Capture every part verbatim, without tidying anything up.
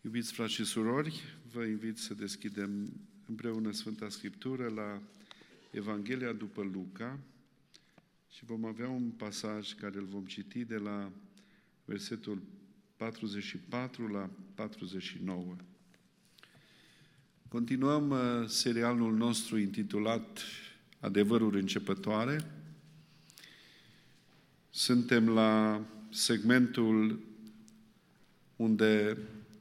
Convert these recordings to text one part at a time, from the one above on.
Iubiți frați și surori, vă invit să deschidem împreună Sfânta Scriptură la Evanghelia după Luca și vom avea un pasaj care îl vom citi de la versetul patruzeci și patru la patruzeci și nouă. Continuăm serialul nostru intitulat Adevăruri începătoare. Suntem la segmentul unde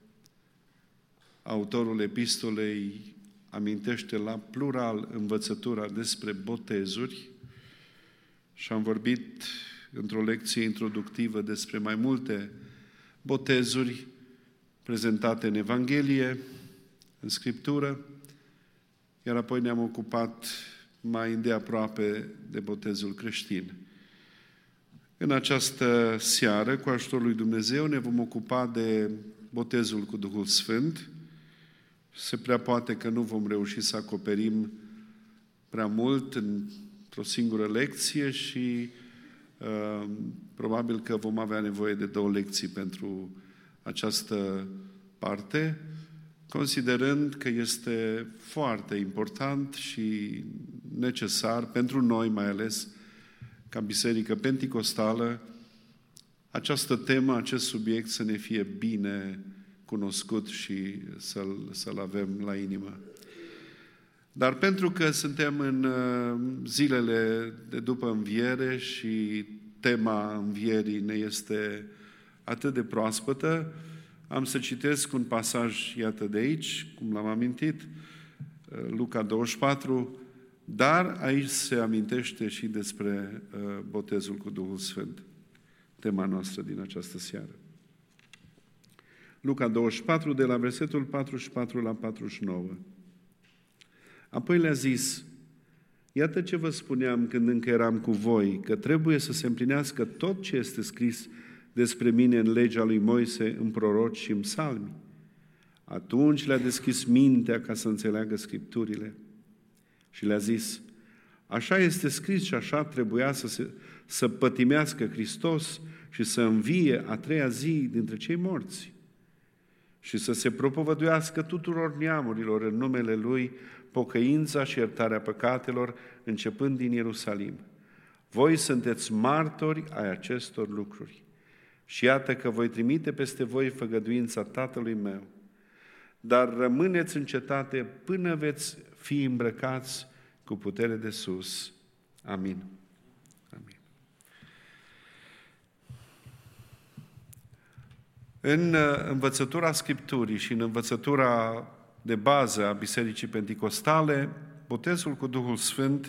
autorul epistolei amintește la plural învățătura despre botezuri și am vorbit într-o lecție introductivă despre mai multe botezuri prezentate în Evanghelie, în Scriptură, iar apoi ne-am ocupat mai îndeaproape de botezul creștin. În această seară, cu ajutorul lui Dumnezeu, ne vom ocupa de botezul cu Duhul Sfânt. Se prea poate că nu vom reuși să acoperim prea mult într-o singură lecție și uh, probabil că vom avea nevoie de două lecții pentru această parte, considerând că este foarte important și necesar pentru noi, mai ales ca Biserică Penticostală, această temă, acest subiect să ne fie bine cunoscut și să-l, să-l avem la inimă. Dar pentru că suntem în zilele de după înviere și tema învierii ne este atât de proaspătă, am să citesc un pasaj, iată de aici, cum l-am amintit, Luca douăzeci și patru, dar aici se amintește și despre botezul cu Duhul Sfânt, tema noastră din această seară. Luca douăzeci și patru, de la versetul patruzeci și patru la patruzeci și nouă. Apoi le-a zis: iată ce vă spuneam când încă eram cu voi, că trebuie să se împlinească tot ce este scris despre mine în legea lui Moise, în proroci și în psalmi. Atunci le-a deschis mintea ca să înțeleagă Scripturile. Și le-a zis: așa este scris și așa trebuia să, se, să pătimească Hristos și să învie a treia zi dintre cei morți și să se propovăduiască tuturor neamurilor în numele Lui pocăința și iertarea păcatelor, începând din Ierusalim. Voi sunteți martori ai acestor lucruri. Și iată că voi trimite peste voi făgăduința Tatălui meu. Dar rămâneți în cetate până veți fi îmbrăcați cu putere de sus. Amin. Amin. În învățătura Scripturii și în învățătura de bază a Bisericii Penticostale, botezul cu Duhul Sfânt,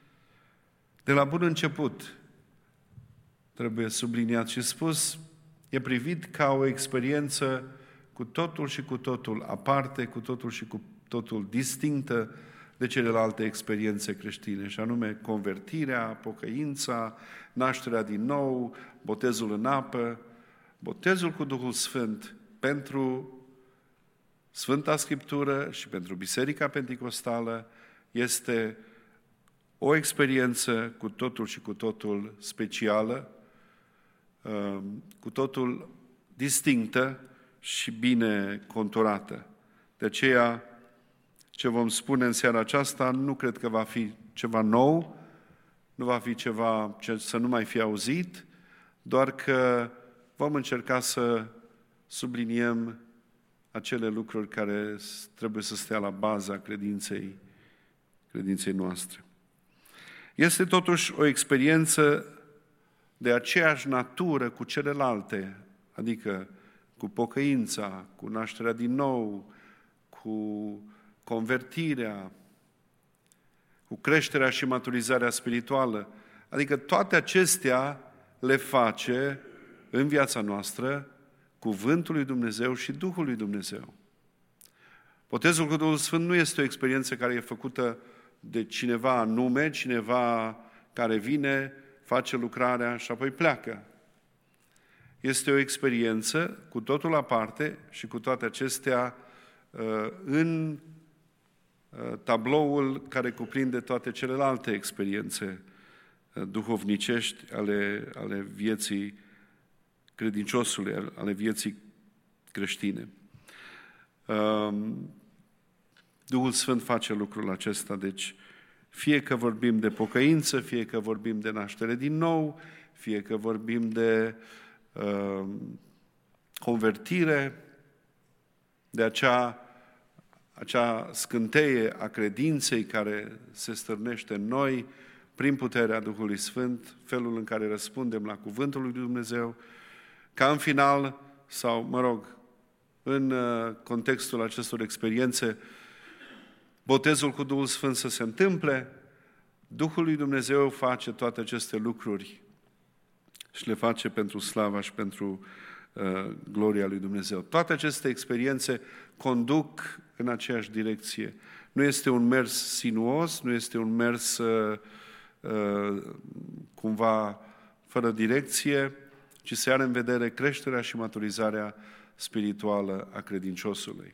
de la bun început, trebuie subliniat și spus, e privit ca o experiență cu totul și cu totul aparte, cu totul și cu totul distinctă de celelalte experiențe creștine, și anume convertirea, pocăința, nașterea din nou, botezul în apă. Botezul cu Duhul Sfânt pentru Sfânta Scriptură și pentru Biserica Penticostală este o experiență cu totul și cu totul specială, cu totul distinctă și bine conturată. De aceea, ce vom spune în seara aceasta nu cred că va fi ceva nou, nu va fi ceva ce să nu mai fi auzit, doar că vom încerca să subliniem acele lucruri care trebuie să stea la baza credinței, credinței noastre. Este totuși o experiență de aceeași natură cu celelalte, adică cu pocăința, cu nașterea din nou, cu convertirea, cu creșterea și maturizarea spirituală. Adică toate acestea le face în viața noastră Cuvântul lui Dumnezeu și Duhul lui Dumnezeu. Botezul cu Duhul Sfânt nu este o experiență care e făcută de cineva anume, cineva care vine, face lucrarea și apoi pleacă. Este o experiență cu totul aparte și cu toate acestea în tabloul care cuprinde toate celelalte experiențe duhovnicești ale, ale vieții credinciosului, ale vieții creștine. Duhul Sfânt face lucrul acesta, deci fie că vorbim de pocăință, fie că vorbim de naștere din nou, fie că vorbim de uh, convertire, de acea, acea scânteie a credinței care se stârnește în noi prin puterea Duhului Sfânt, felul în care răspundem la Cuvântul lui Dumnezeu, ca în final, sau, mă rog, în uh, contextul acestor experiențe, botezul cu Duhul Sfânt să se întâmple, Duhul lui Dumnezeu face toate aceste lucruri și le face pentru slava și pentru uh, gloria lui Dumnezeu. Toate aceste experiențe conduc în aceeași direcție. Nu este un mers sinuos, nu este un mers uh, uh, cumva fără direcție, ci se are în vedere creșterea și maturizarea spirituală a credinciosului.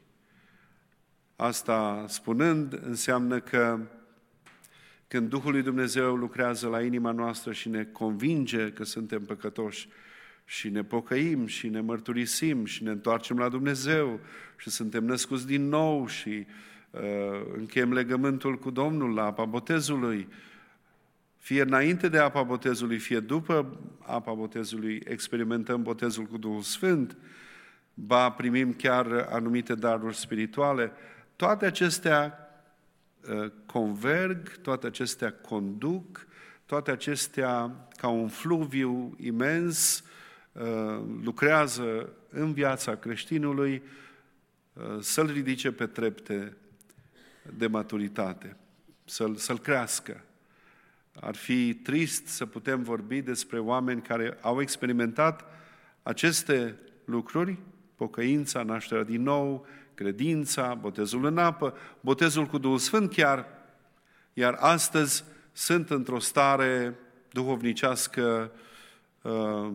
Asta spunând, înseamnă că când Duhul lui Dumnezeu lucrează la inima noastră și ne convinge că suntem păcătoși și ne pocăim și ne mărturisim și ne întoarcem la Dumnezeu și suntem născuți din nou și uh, încheiem legământul cu Domnul la apa botezului, fie înainte de apa botezului, fie după apa botezului, experimentăm botezul cu Duhul Sfânt, ba primim chiar anumite daruri spirituale, toate acestea converg, toate acestea conduc, toate acestea, ca un fluviu imens, lucrează în viața creștinului să-l ridice pe trepte de maturitate, să-l, să-l crească. Ar fi trist să putem vorbi despre oameni care au experimentat aceste lucruri, pocăința, nașterea din nou, credința, botezul în apă, botezul cu Duhul Sfânt chiar, iar astăzi sunt într-o stare duhovnicească uh,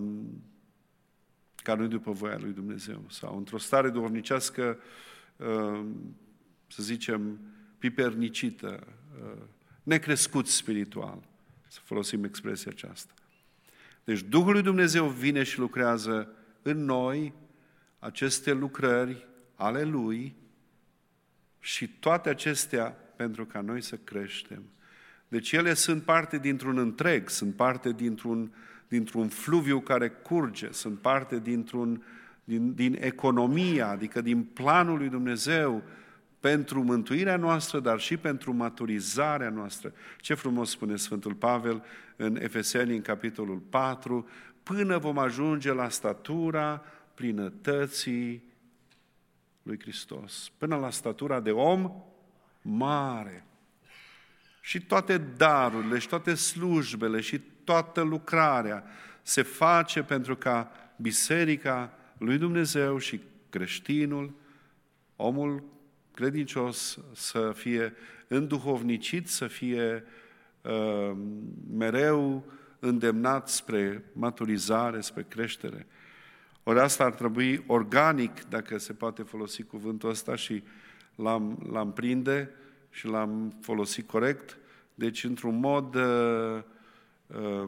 care nu-i după voia lui Dumnezeu, sau într-o stare duhovnicească, uh, să zicem, pipernicită, uh, necrescut spiritual, să folosim expresia aceasta. Deci Duhul lui Dumnezeu vine și lucrează în noi aceste lucrări ale Lui și toate acestea pentru ca noi să creștem. Deci ele sunt parte dintr-un întreg, sunt parte dintr-un, dintr-un fluviu care curge, sunt parte dintr-un, din, din economia, adică din planul lui Dumnezeu pentru mântuirea noastră, dar și pentru maturizarea noastră. Ce frumos spune Sfântul Pavel în Efeseni, în capitolul patru, până vom ajunge la statura plinătății lui Hristos, până la statura de om mare. Și toate darurile, și toate slujbele, și toată lucrarea se face pentru ca biserica lui Dumnezeu și creștinul, omul credincios, să fie înduhovnicit, să fie uh, mereu îndemnat spre maturizare, spre creștere. Ori asta ar trebui organic, dacă se poate folosi cuvântul ăsta, și l-am, l-am prinde și l-am folosit corect, deci într-un mod uh, uh,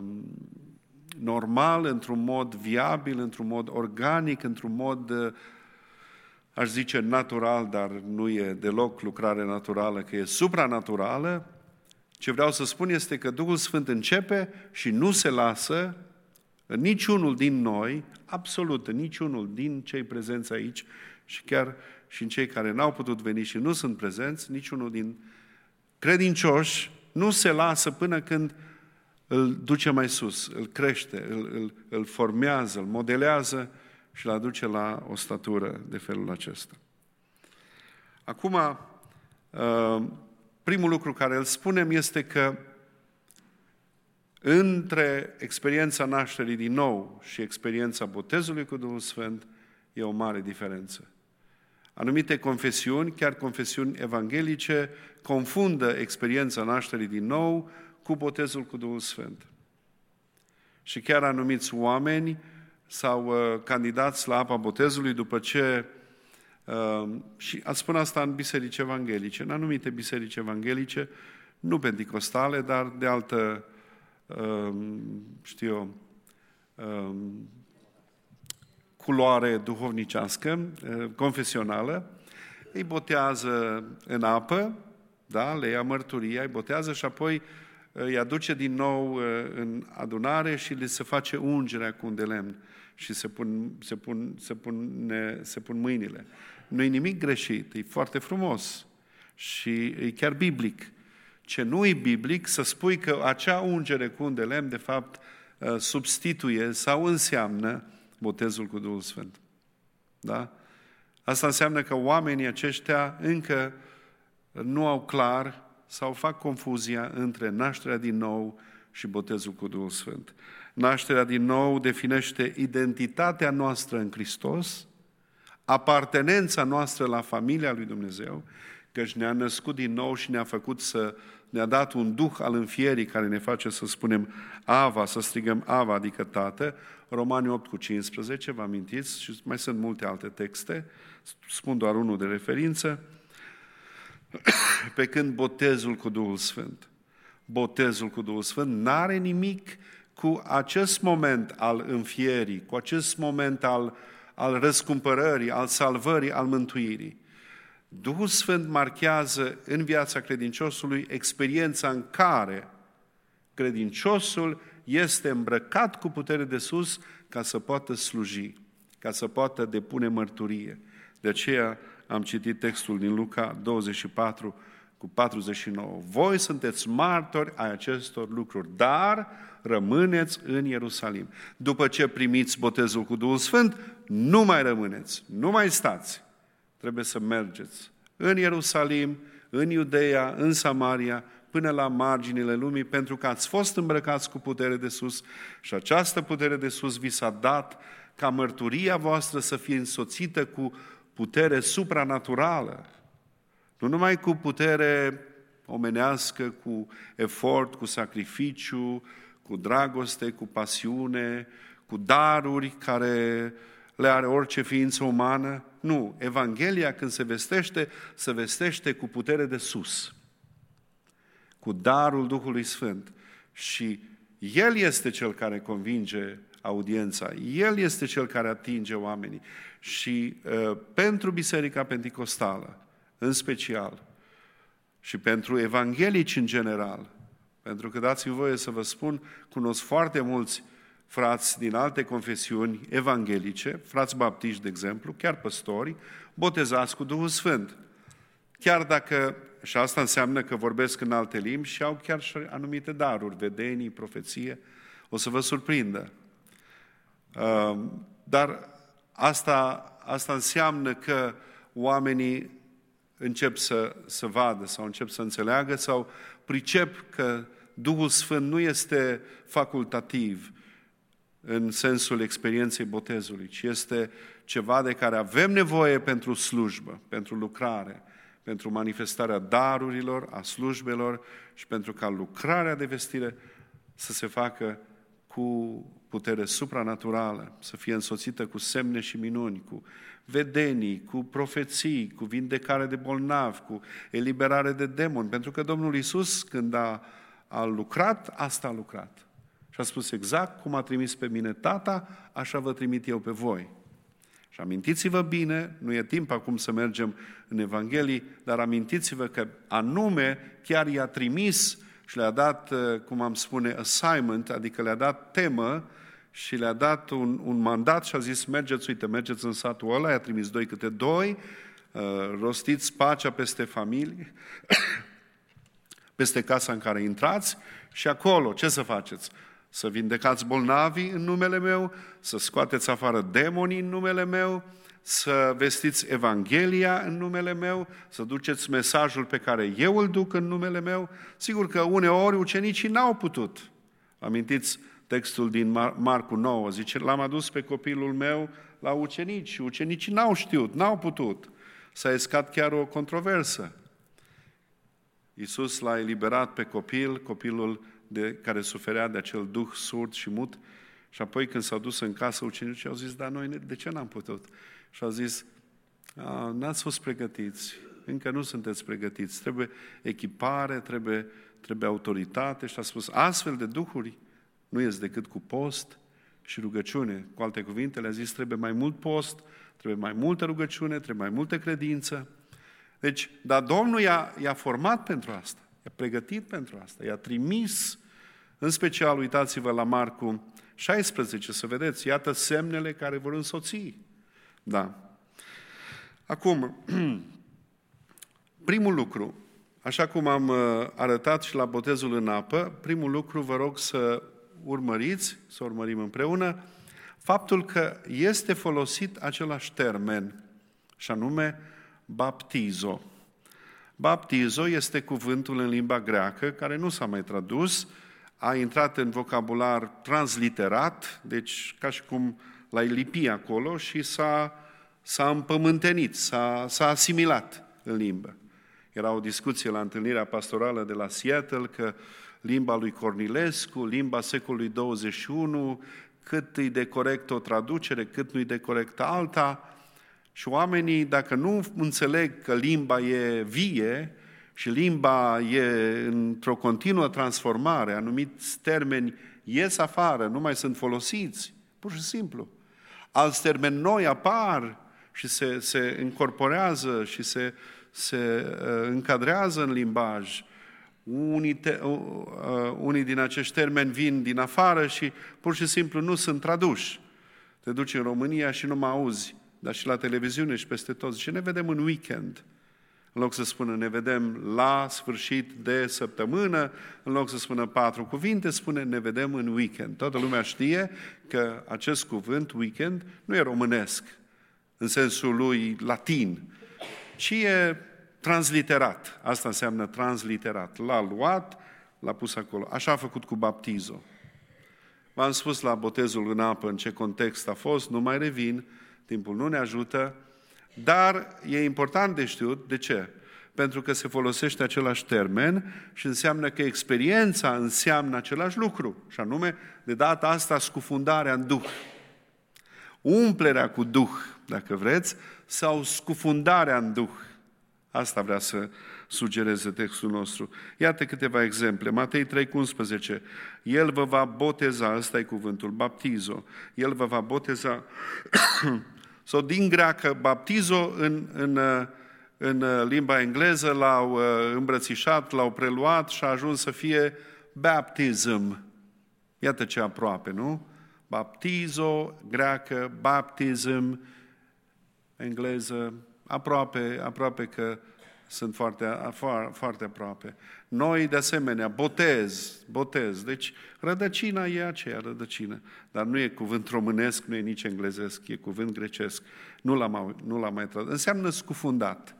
normal, într-un mod viabil, într-un mod organic, într-un mod, uh, aș zice, natural, dar nu e deloc lucrare naturală, că e supranaturală. Ce vreau să spun este că Duhul Sfânt începe și nu se lasă în niciunul din noi, absolut în niciunul din cei prezenți aici și chiar și în cei care n-au putut veni și nu sunt prezenți, niciunul din credincioși nu se lasă până când îl duce mai sus, îl crește, îl, îl, îl formează, îl modelează și îl aduce la o statură de felul acesta. Acum, primul lucru care îl spunem este că între experiența nașterii din nou și experiența botezului cu Duhul Sfânt e o mare diferență. Anumite confesiuni, chiar confesiuni evanghelice, confundă experiența nașterii din nou cu botezul cu Duhul Sfânt. Și chiar anumiți oameni s-au uh, candidați la apa botezului după ce, uh, și ați spune asta în biserici evanghelice, în anumite biserici evanghelice, nu penticostale, dar de altă, uh, știu eu, uh, culoare duhovnicească, confesională, îi botează în apă, da? Le ia mărturia, îi botează și apoi îi aduce din nou în adunare și le se face ungerea cu un de lemn și se pun, se pun, se pun, se pun mâinile. Nu-i nimic greșit, e foarte frumos și e chiar biblic. Ce nu e biblic, să spui că acea ungere cu un de lemn, de fapt, substituie sau înseamnă botezul cu Duhul Sfânt. Da? Asta înseamnă că oamenii aceștia încă nu au clar sau fac confuzia între nașterea din nou și botezul cu Duhul Sfânt. Nașterea din nou definește identitatea noastră în Hristos, apartenența noastră la familia lui Dumnezeu, căci ne-a născut din nou și ne-a făcut să ne-a dat un duh al înfierii care ne face să spunem Ava, să strigăm Ava, adică Tată. Romani opt cu cincisprezece, vă amintiți? Și mai sunt multe alte texte, spun doar unul de referință. Pe când botezul cu Duhul Sfânt, botezul cu Duhul Sfânt n-are nimic cu acest moment al înfierii, cu acest moment al, al răscumpărării, al salvării, al mântuirii. Duhul Sfânt marchează în viața credinciosului experiența în care credinciosul este îmbrăcat cu putere de sus ca să poată sluji, ca să poată depune mărturie. De aceea am citit textul din Luca douăzeci și patru cu patruzeci și nouă. Voi sunteți martori ai acestor lucruri, dar rămâneți în Ierusalim. După ce primiți botezul cu Duhul Sfânt, nu mai rămâneți, nu mai stați. Trebuie să mergeți în Ierusalim, în Iudeea, în Samaria, până la marginile lumii, pentru că ați fost îmbrăcați cu putere de sus și această putere de sus vi s-a dat ca mărturia voastră să fie însoțită cu putere supranaturală. Nu numai cu putere omenească, cu efort, cu sacrificiu, cu dragoste, cu pasiune, cu daruri care le are orice ființă umană. Nu, Evanghelia când se vestește, se vestește cu putere de sus, cu darul Duhului Sfânt. Și El este Cel care convinge audiența, El este Cel care atinge oamenii. Și uh, pentru Biserica Penticostală, în special, și pentru evanghelici în general, pentru că dați-mi voie să vă spun, cunosc foarte mulți frați din alte confesiuni evanghelice, frați baptiști, de exemplu, chiar păstori, botezați cu Duhul Sfânt. Chiar dacă, și asta înseamnă că vorbesc în alte limbi și au chiar și anumite daruri, vedenii, profeție, o să vă surprindă. Uh, dar asta, asta înseamnă că oamenii încep să, să vadă sau încep să înțeleagă sau pricep că Duhul Sfânt nu este facultativ în sensul experienței botezului, ci este ceva de care avem nevoie pentru slujbă, pentru lucrare, pentru manifestarea darurilor, a slujbelor și pentru ca lucrarea de vestire să se facă cu putere supranaturală, să fie însoțită cu semne și minuni, cu vedenii, cu profeții, cu vindecare de bolnavi, cu eliberare de demoni. Pentru că Domnul Iisus, când a, a lucrat, asta a lucrat. Și a spus exact cum a trimis pe mine Tata, așa vă trimit eu pe voi. Și amintiți-vă bine, nu e timp acum să mergem în Evanghelii, dar amintiți-vă că anume chiar i-a trimis și le-a dat, cum am spune, assignment, adică le-a dat temă și le-a dat un, un mandat și a zis, mergeți, uite, mergeți în satul ăla, i-a trimis doi câte doi, rostiți pacea peste familie, peste casa în care intrați și acolo, ce să faceți? Să vindecați bolnavii în numele meu, să scoateți afară demonii în numele meu, să vestiți Evanghelia în numele meu, să duceți mesajul pe care eu îl duc în numele meu. Sigur că uneori ucenicii n-au putut. Amintiți textul din Mar- Marcu nouă, zice, l-am adus pe copilul meu la ucenici și ucenicii n-au știut, n-au putut. S-a escat chiar o controversă. Iisus l-a eliberat pe copil, copilul de, care suferea de acel duh surd și mut, și apoi când s-au dus în casă, ucenicii au zis, dar noi de ce n-am putut? Și au zis, n-ați fost pregătiți, încă nu sunteți pregătiți, trebuie echipare, trebuie, trebuie autoritate. Și a spus, astfel de duhuri nu ies decât cu post și rugăciune. Cu alte cuvinte, le-a zis, trebuie mai mult post, trebuie mai multă rugăciune, trebuie mai multă credință. Deci, dar Domnul i-a, i-a format pentru asta, i-a pregătit pentru asta, i-a trimis, în special, uitați-vă la Marcu șaisprezece, să vedeți, iată semnele care vor însoți. Da. Acum, primul lucru, așa cum am arătat și la botezul în apă, primul lucru vă rog să urmăriți, să urmărim împreună, faptul că este folosit același termen, și anume baptizo. Baptizo este cuvântul în limba greacă, care nu s-a mai tradus, a intrat în vocabular transliterat, deci ca și cum l-ai lipi acolo și s-a, s-a împământenit, s-a, s-a asimilat în limbă. Era o discuție la întâlnirea pastorală de la Seattle că limba lui Cornilescu, limba secolului douăzeci și unu, cât e de corect o traducere, cât nu e de corect alta. Și oamenii, dacă nu înțeleg că limba e vie și limba e într-o continuă transformare, anumiți termeni ies afară, nu mai sunt folosiți, pur și simplu. Alți termeni noi apar și se, se încorporează și se, se uh, încadrează în limbaj. Unii, te, uh, unii din acești termeni vin din afară și pur și simplu nu sunt traduși. Te duci în România și nu mă auzi, dar și la televiziune și peste tot. Și ne vedem în weekend. În loc să spună ne vedem la sfârșit de săptămână, în loc să spună patru cuvinte, spune ne vedem în weekend. Toată lumea știe că acest cuvânt, weekend, nu e românesc, în sensul lui latin, ci e transliterat. Asta înseamnă transliterat. L-a luat, l-a pus acolo. Așa a făcut cu baptizo. V-am spus la botezul în apă în ce context a fost, nu mai revin, timpul nu ne ajută, dar e important de știut. De ce? Pentru că se folosește același termen și înseamnă că experiența înseamnă același lucru, și anume, de data asta, scufundarea în Duh. Umplerea cu Duh, dacă vreți, sau scufundarea în Duh. Asta vrea să sugereze textul nostru. Iată câteva exemple. Matei trei cu unsprezece. El vă va boteza, ăsta e cuvântul, baptizo. El vă va boteza, sau din greacă, baptizo, în, în, în limba engleză l-au îmbrățișat, l-au preluat și a ajuns să fie baptism. Iată ce aproape, nu? Baptizo, greacă, baptism, engleză, aproape, aproape că sunt foarte, foarte aproape. Noi, de asemenea, botez, botez. Deci, rădăcina e aceea rădăcină. Dar nu e cuvânt românesc, nu e nici englezesc, e cuvânt grecesc. Nu l-am, nu l-am mai tradus. Înseamnă scufundat.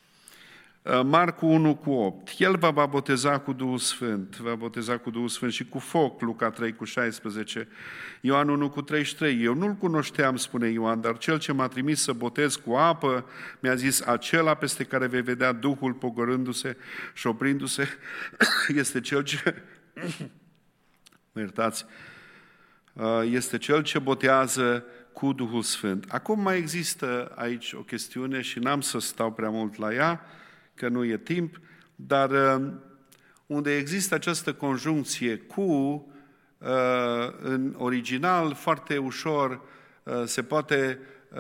Marcu unu cu opt. El vă va boteza cu Duhul Sfânt, va boteza cu Duhul Sfânt și cu foc, Luca trei cu șaisprezece. Ioan unu cu treizeci și trei. Eu nu-l cunoșteam, spune Ioan, dar cel ce m-a trimis să botez cu apă, mi-a zis, acela peste care vei vedea Duhul pogorându-se și oprindu-se, este cel ce, mă iertați, este cel ce botează cu Duhul Sfânt. Acum mai există aici o chestiune și n-am să stau prea mult la ea, că nu e timp, dar unde există această conjuncție cu, în original, foarte ușor se poate,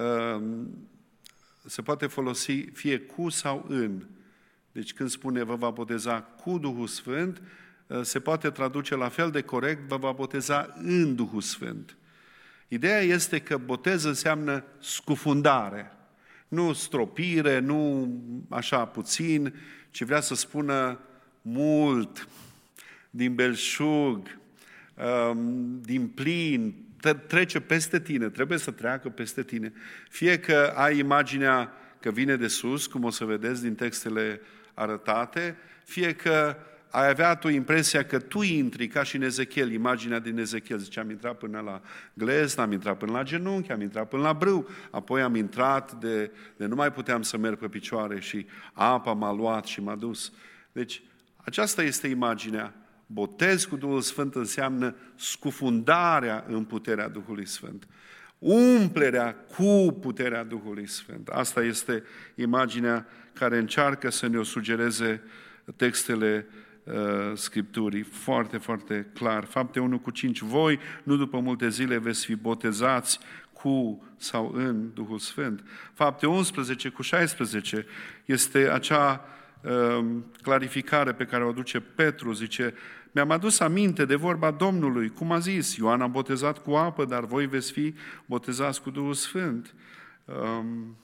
se poate folosi fie cu sau în. Deci când spune vă va boteza cu Duhul Sfânt, se poate traduce la fel de corect, vă va boteza în Duhul Sfânt. Ideea este că botez înseamnă scufundare. Nu stropire, nu așa puțin, ci vrea să spună mult, din belșug, din plin, trece peste tine, trebuie să treacă peste tine. Fie că ai imaginea că vine de sus, cum o să vedeți din textele arătate, fie că ai avea tu impresia că tu intri, ca și în Ezechiel, imaginea din Ezechiel, zice, am intrat până la glezn, am intrat până la genunchi, am intrat până la brâu, apoi am intrat de, de nu mai puteam să merg pe picioare și apa m-a luat și m-a dus. Deci, aceasta este imaginea. Botez cu Duhul Sfânt înseamnă scufundarea în puterea Duhului Sfânt. Umplerea cu puterea Duhului Sfânt. Asta este imaginea care încearcă să ne o sugereze textele Scripturii, foarte, foarte clar. Fapte unu cu cinci. Voi, nu după multe zile, veți fi botezați cu sau în Duhul Sfânt. Fapte unsprezece cu șaisprezece este acea uh, clarificare pe care o aduce Petru, zice: mi-am adus aminte de vorba Domnului, cum a zis, Ioan a botezat cu apă, dar voi veți fi botezați cu Duhul Sfânt. Um,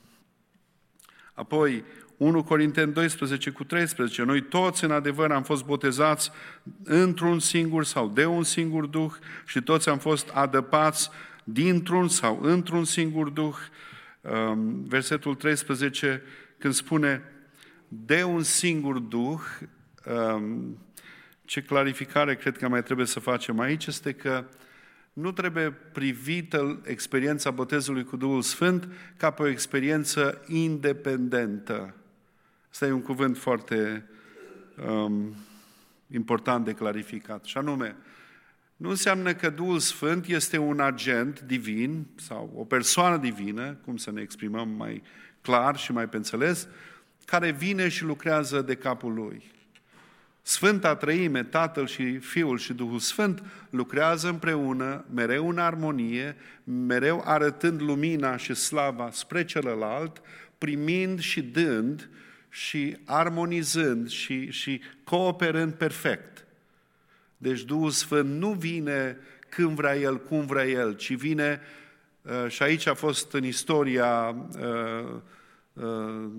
apoi, unu Corinteni doisprezece cu treisprezece, noi toți în adevăr am fost botezați într-un singur sau de un singur Duh și toți am fost adăpați dintr-un sau într-un singur Duh. Um, versetul treisprezece, când spune de un singur Duh, um, ce clarificare cred că mai trebuie să facem aici este că nu trebuie privită experiența botezului cu Duhul Sfânt ca pe o experiență independentă. Asta e un cuvânt foarte um, important de clarificat. Și anume, nu înseamnă că Duhul Sfânt este un agent divin sau o persoană divină, cum să ne exprimăm mai clar și mai pe înțeles, care vine și lucrează de capul lui. Sfânta Trăime, Tatăl și Fiul și Duhul Sfânt lucrează împreună, mereu în armonie, mereu arătând lumina și slava spre celălalt, primind și dând și armonizând și, și cooperând perfect. Deci Duhul Sfânt nu vine când vrea El, cum vrea El, ci vine, și aici a fost în istoria uh, uh,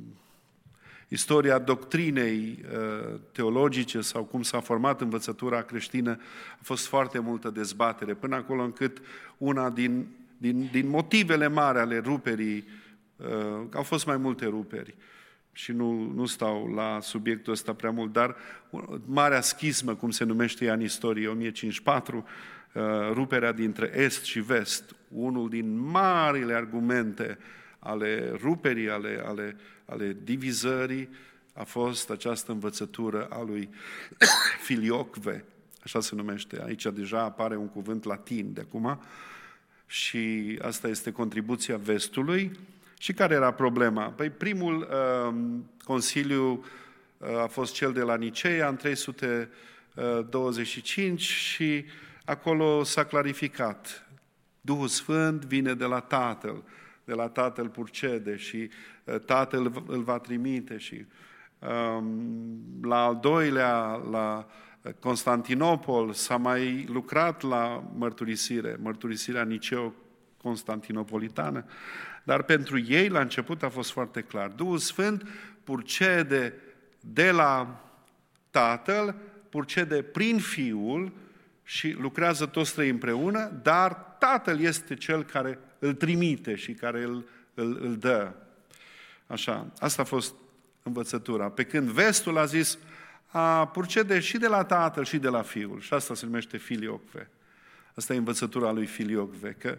istoria doctrinei uh, teologice sau cum s-a format învățătura creștină, a fost foarte multă dezbatere, până acolo încât una din, din, din motivele mari ale ruperii, uh, au fost mai multe ruperi și nu, nu stau la subiectul ăsta prea mult, dar marea schismă, cum se numește ea în istorie, o mie cincizeci și patru, uh, ruperea dintre Est și Vest, unul din marile argumente ale ruperii, ale, ale, ale divizării, a fost această învățătură a lui Filioque, așa se numește. Aici deja apare un cuvânt latin de acum și asta este contribuția Vestului. Și care era problema? Păi primul uh, consiliu uh, a fost cel de la Niceea în trei sute douăzeci și cinci și acolo s-a clarificat. Duhul Sfânt vine de la Tatăl, de la Tatăl purcede și uh, Tatăl îl va trimite și um, la al doilea, la Constantinopol, s-a mai lucrat la mărturisire, mărturisirea niceo-constantinopolitană, dar pentru ei la început a fost foarte clar. Duhul Sfânt purcede de la Tatăl, purcede prin Fiul și lucrează toți trei împreună, dar Tatăl este Cel care îl trimite și care îl, îl, îl dă. Așa, asta a fost învățătura. Pe când Vestul a zis, a purcede și de la Tatăl și de la Fiul. Și asta se numește Filioque. Asta e învățătura lui Filioque, că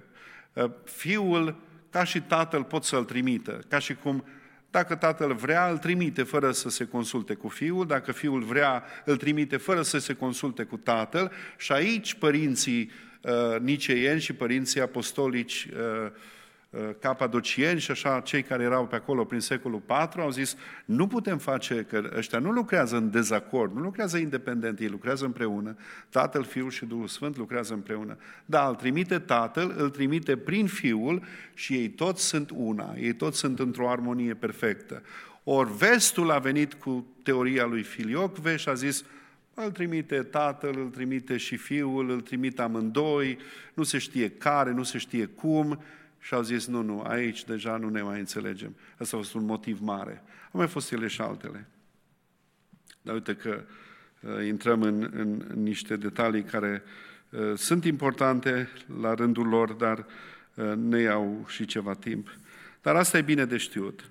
Fiul, ca și Tatăl, pot să-l trimită. Ca și cum, dacă Tatăl vrea, îl trimite fără să se consulte cu Fiul, dacă Fiul vrea, îl trimite fără să se consulte cu Tatăl. Și aici părinții uh, niceieni și părinții apostolici uh, capadocieni și așa, cei care erau pe acolo prin secolul patru, au zis, nu putem face, că ăștia nu lucrează în dezacord, nu lucrează independent, ei lucrează împreună, Tatăl, Fiul și Duhul Sfânt lucrează împreună. Da, îl trimite Tatăl, îl trimite prin Fiul și ei toți sunt una, ei toți sunt într-o armonie perfectă. Ori Vestul a venit cu teoria lui Filioque și a zis, îl trimite Tatăl, îl trimite și Fiul, îl trimite amândoi, nu se știe care, nu se știe cum. Și au zis, nu, nu, aici deja nu ne mai înțelegem. Asta a fost un motiv mare. Au mai fost ele și altele. Dar uite că uh, intrăm în, în, în niște detalii care uh, sunt importante la rândul lor, dar uh, ne iau și ceva timp. Dar asta e bine de știut.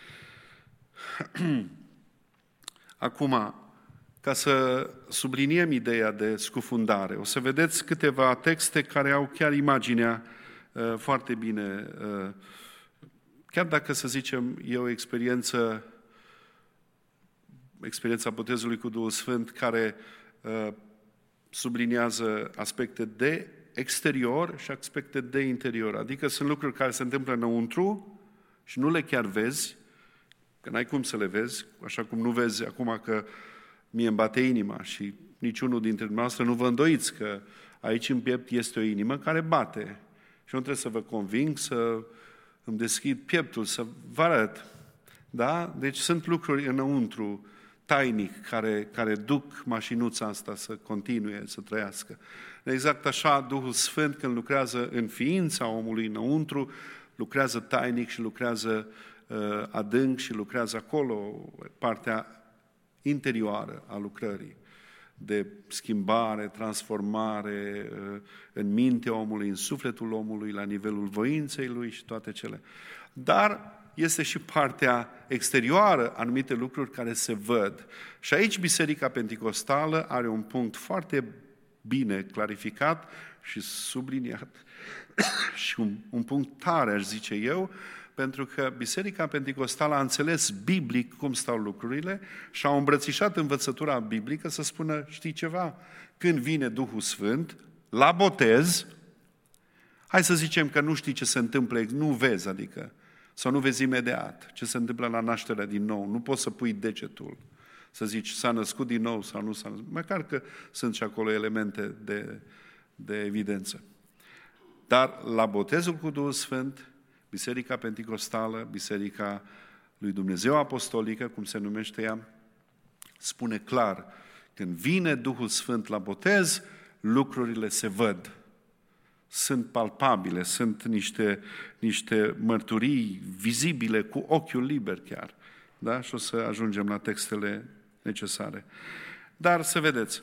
Acum, ca să subliniem ideea de scufundare, o să vedeți câteva texte care au chiar imaginea foarte bine, chiar dacă, să zicem, e o experiență, experiența botezului cu Duhul Sfânt care subliniază aspecte de exterior și aspecte de interior. Adică sunt lucruri care se întâmplă înăuntru și nu le chiar vezi, că n-ai cum să le vezi, așa cum nu vezi acum că mie îmi bate inima și niciunul dintre noastre nu vă îndoiți că aici în piept este o inimă care bate. Și nu trebuie să vă conving, să îmi deschid pieptul, să vă arăt. Da? Deci sunt lucruri înăuntru, tainic, care, care duc mașinuța asta să continue, să trăiască. Exact așa, Duhul Sfânt, când lucrează în ființa omului înăuntru, lucrează tainic și lucrează uh, adânc și lucrează acolo, partea interioară a lucrării, de schimbare, transformare uh, în mintea omului, în sufletul omului, la nivelul voinței lui și toate cele. Dar este și partea exterioară, anumite lucruri care se văd. Și aici Biserica Penticostală are un punct foarte bine clarificat și subliniat și un, un punct tare, aș zice eu, pentru că Biserica Penticostală a înțeles biblic cum stau lucrurile și a îmbrățișat învățătura biblică să spună, știi ceva, când vine Duhul Sfânt, la botez, hai să zicem că nu știi ce se întâmplă, nu vezi, adică, sau nu vezi imediat ce se întâmplă la nașterea din nou, nu poți să pui degetul, să zici s-a născut din nou sau nu s-a născut, măcar că sunt și acolo elemente de, de evidență. Dar la botezul cu Duhul Sfânt, Biserica Penticostală, Biserica lui Dumnezeu Apostolică, cum se numește ea, spune clar, când vine Duhul Sfânt la botez, lucrurile se văd. Sunt palpabile, sunt niște, niște mărturii vizibile, cu ochiul liber chiar. Da? Și o să ajungem la textele necesare. Dar să vedeți,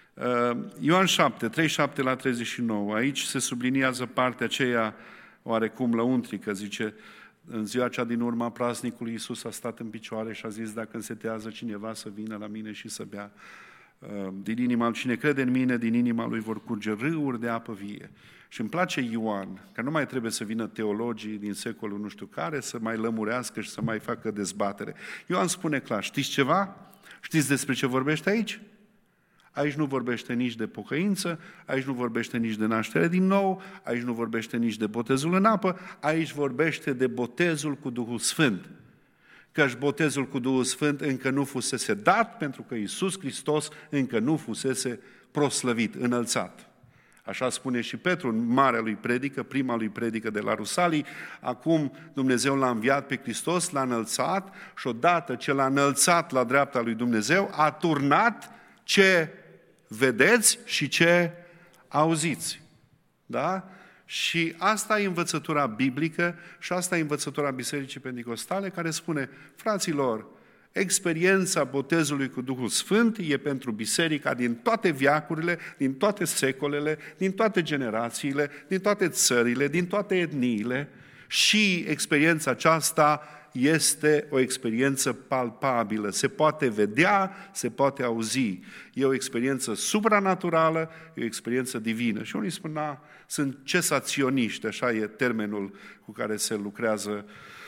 Ioan șapte, treizeci și șapte la treizeci și nouă, aici se subliniază partea aceea oarecum lăuntrică, zice, în ziua cea din urma praznicului Iisus a stat în picioare și a zis, dacă însetează cineva să vină la mine și să bea. Din inima, cine crede în mine, din inima lui vor curge râuri de apă vie. Și îmi place Ioan, că nu mai trebuie să vină teologii din secolul nu știu care să mai lămurească și să mai facă dezbatere. Ioan spune clar, știți ceva? Știți despre ce vorbește aici? Aici nu vorbește nici de pocăință, aici nu vorbește nici de naștere din nou, aici nu vorbește nici de botezul în apă, aici vorbește de botezul cu Duhul Sfânt. Căci botezul cu Duhul Sfânt încă nu fusese dat, pentru că Iisus Hristos încă nu fusese proslăvit, înălțat. Așa spune și Petru în marea lui predică, prima lui predică de la Rusalii. Acum Dumnezeu l-a înviat pe Hristos, l-a înălțat și odată ce l-a înălțat la dreapta lui Dumnezeu, a turnat ce vedeți și ce auziți. Da? Și asta e învățătura biblică și asta e învățătura Bisericii Penticostale, care spune, fraților, experiența botezului cu Duhul Sfânt e pentru biserica din toate veacurile, din toate secolele, din toate generațiile, din toate țările, din toate etniile și experiența aceasta este o experiență palpabilă, se poate vedea, se poate auzi. E o experiență supranaturală, e o experiență divină. Și unii spun, na, sunt cesaționiști, așa e termenul cu care se lucrează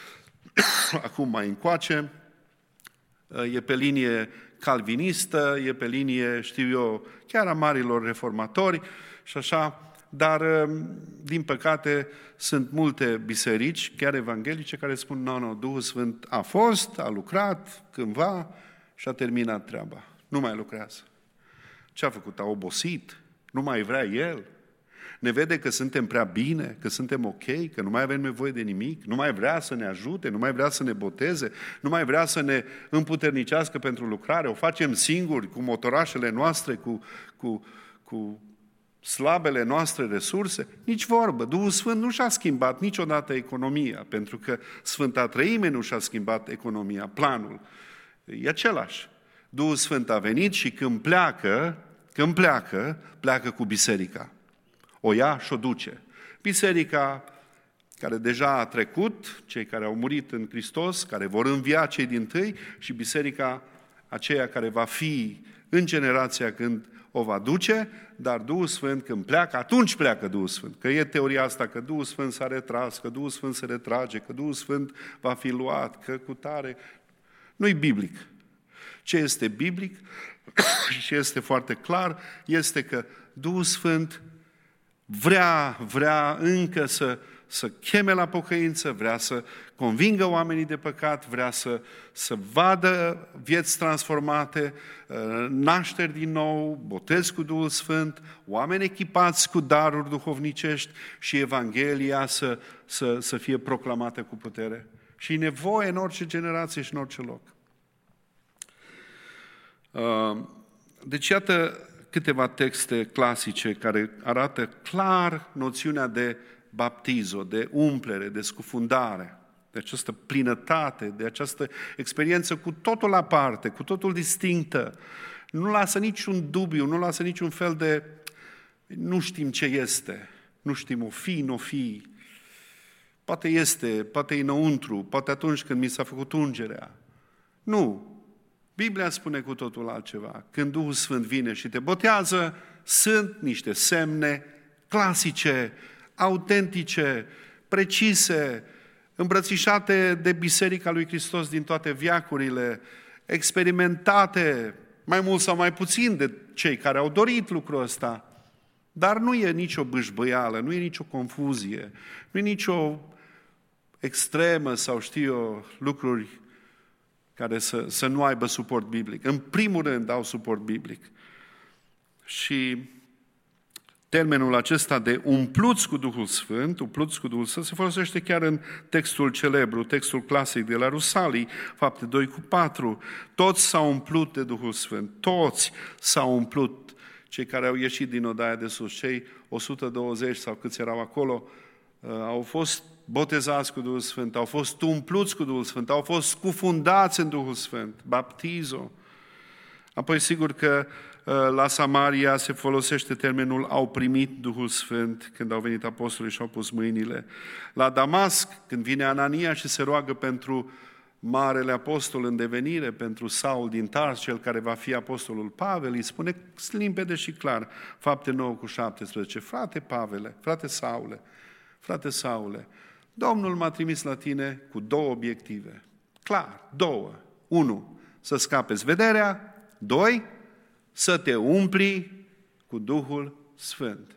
acum mai încoace. E pe linie calvinistă, e pe linie, știu eu, chiar a marilor reformatori și așa, dar, din păcate, sunt multe biserici, chiar evanghelice, care spun, nu, nu, Duhul Sfânt a fost, a lucrat cândva și a terminat treaba. Nu mai lucrează. Ce a făcut? A obosit? Nu mai vrea El? Ne vede că suntem prea bine, că suntem ok, că nu mai avem nevoie de nimic, nu mai vrea să ne ajute, nu mai vrea să ne boteze, nu mai vrea să ne împuternicească pentru lucrare, o facem singuri, cu motorașele noastre, cu, cu, cu slabele noastre resurse. Nici vorbă. Duhul Sfânt nu și-a schimbat niciodată economia, pentru că Sfânta Treime nu și-a schimbat economia, planul. E același. Duhul Sfânt a venit și când pleacă, când pleacă, pleacă cu biserica. O ia și o duce. Biserica care deja a trecut, cei care au murit în Hristos, care vor învia cei dintâi și biserica aceea care va fi în generația când o va duce, dar Duhul Sfânt când pleacă, atunci pleacă Duhul Sfânt. Că e teoria asta, că Duhul Sfânt s-a retras, că Duhul Sfânt se retrage, că Duhul Sfânt va fi luat, că cu tare. Nu-i biblic. Ce este biblic și ce este foarte clar este că Duhul Sfânt vrea, vrea încă să, să cheme la pocăință, vrea să convingă oamenii de păcat, vrea să, să vadă vieți transformate, nașteri din nou, botez cu Duhul Sfânt, oameni echipați cu daruri duhovnicești și Evanghelia să, să, să fie proclamată cu putere. Și e nevoie în orice generație și în orice loc. Deci iată câteva texte clasice care arată clar noțiunea de baptizo, de umplere, de scufundare, de această plinătate, de această experiență cu totul aparte, cu totul distinctă. Nu lasă niciun dubiu, nu lasă niciun fel de nu știm ce este, nu știm o fi, nu o fi. Poate este, poate e înăuntru, poate atunci când mi s-a făcut ungerea. Nu. Biblia spune cu totul altceva. Când Duhul Sfânt vine și te botează, sunt niște semne clasice, autentice, precise, îmbrățișate de Biserica lui Hristos din toate veacurile, experimentate, mai mult sau mai puțin de cei care au dorit lucrul ăsta. Dar nu e nicio bâșbâială, nu e nicio confuzie, nu e nicio extremă sau știu eu, lucruri care să, să nu aibă suport biblic. În primul rând au suport biblic. Și termenul acesta de umpluți cu Duhul Sfânt, umpluți cu Duhul Sfânt, se folosește chiar în textul celebru, textul clasic de la Rusalii, Fapte doi cu patru. Toți s-au umplut de Duhul Sfânt, toți s-au umplut. Cei care au ieșit din odaia de sus, cei o sută douăzeci sau câți erau acolo, au fost botezați cu Duhul Sfânt, au fost umpluți cu Duhul Sfânt, au fost scufundați în Duhul Sfânt, baptizo. Apoi, sigur că la Samaria se folosește termenul au primit Duhul Sfânt când au venit apostolii și au pus mâinile. La Damasc, când vine Anania și se roagă pentru marele apostol în devenire, pentru Saul din Tars, cel care va fi apostolul Pavel, îi spune limpede și clar, Fapte nouă cu șaptesprezece, frate Pavele, frate Saule, frate Saule, Domnul m-a trimis la tine cu două obiective. Clar, două. Unu, să scapeți vederea. Doi, să te umpli cu Duhul Sfânt.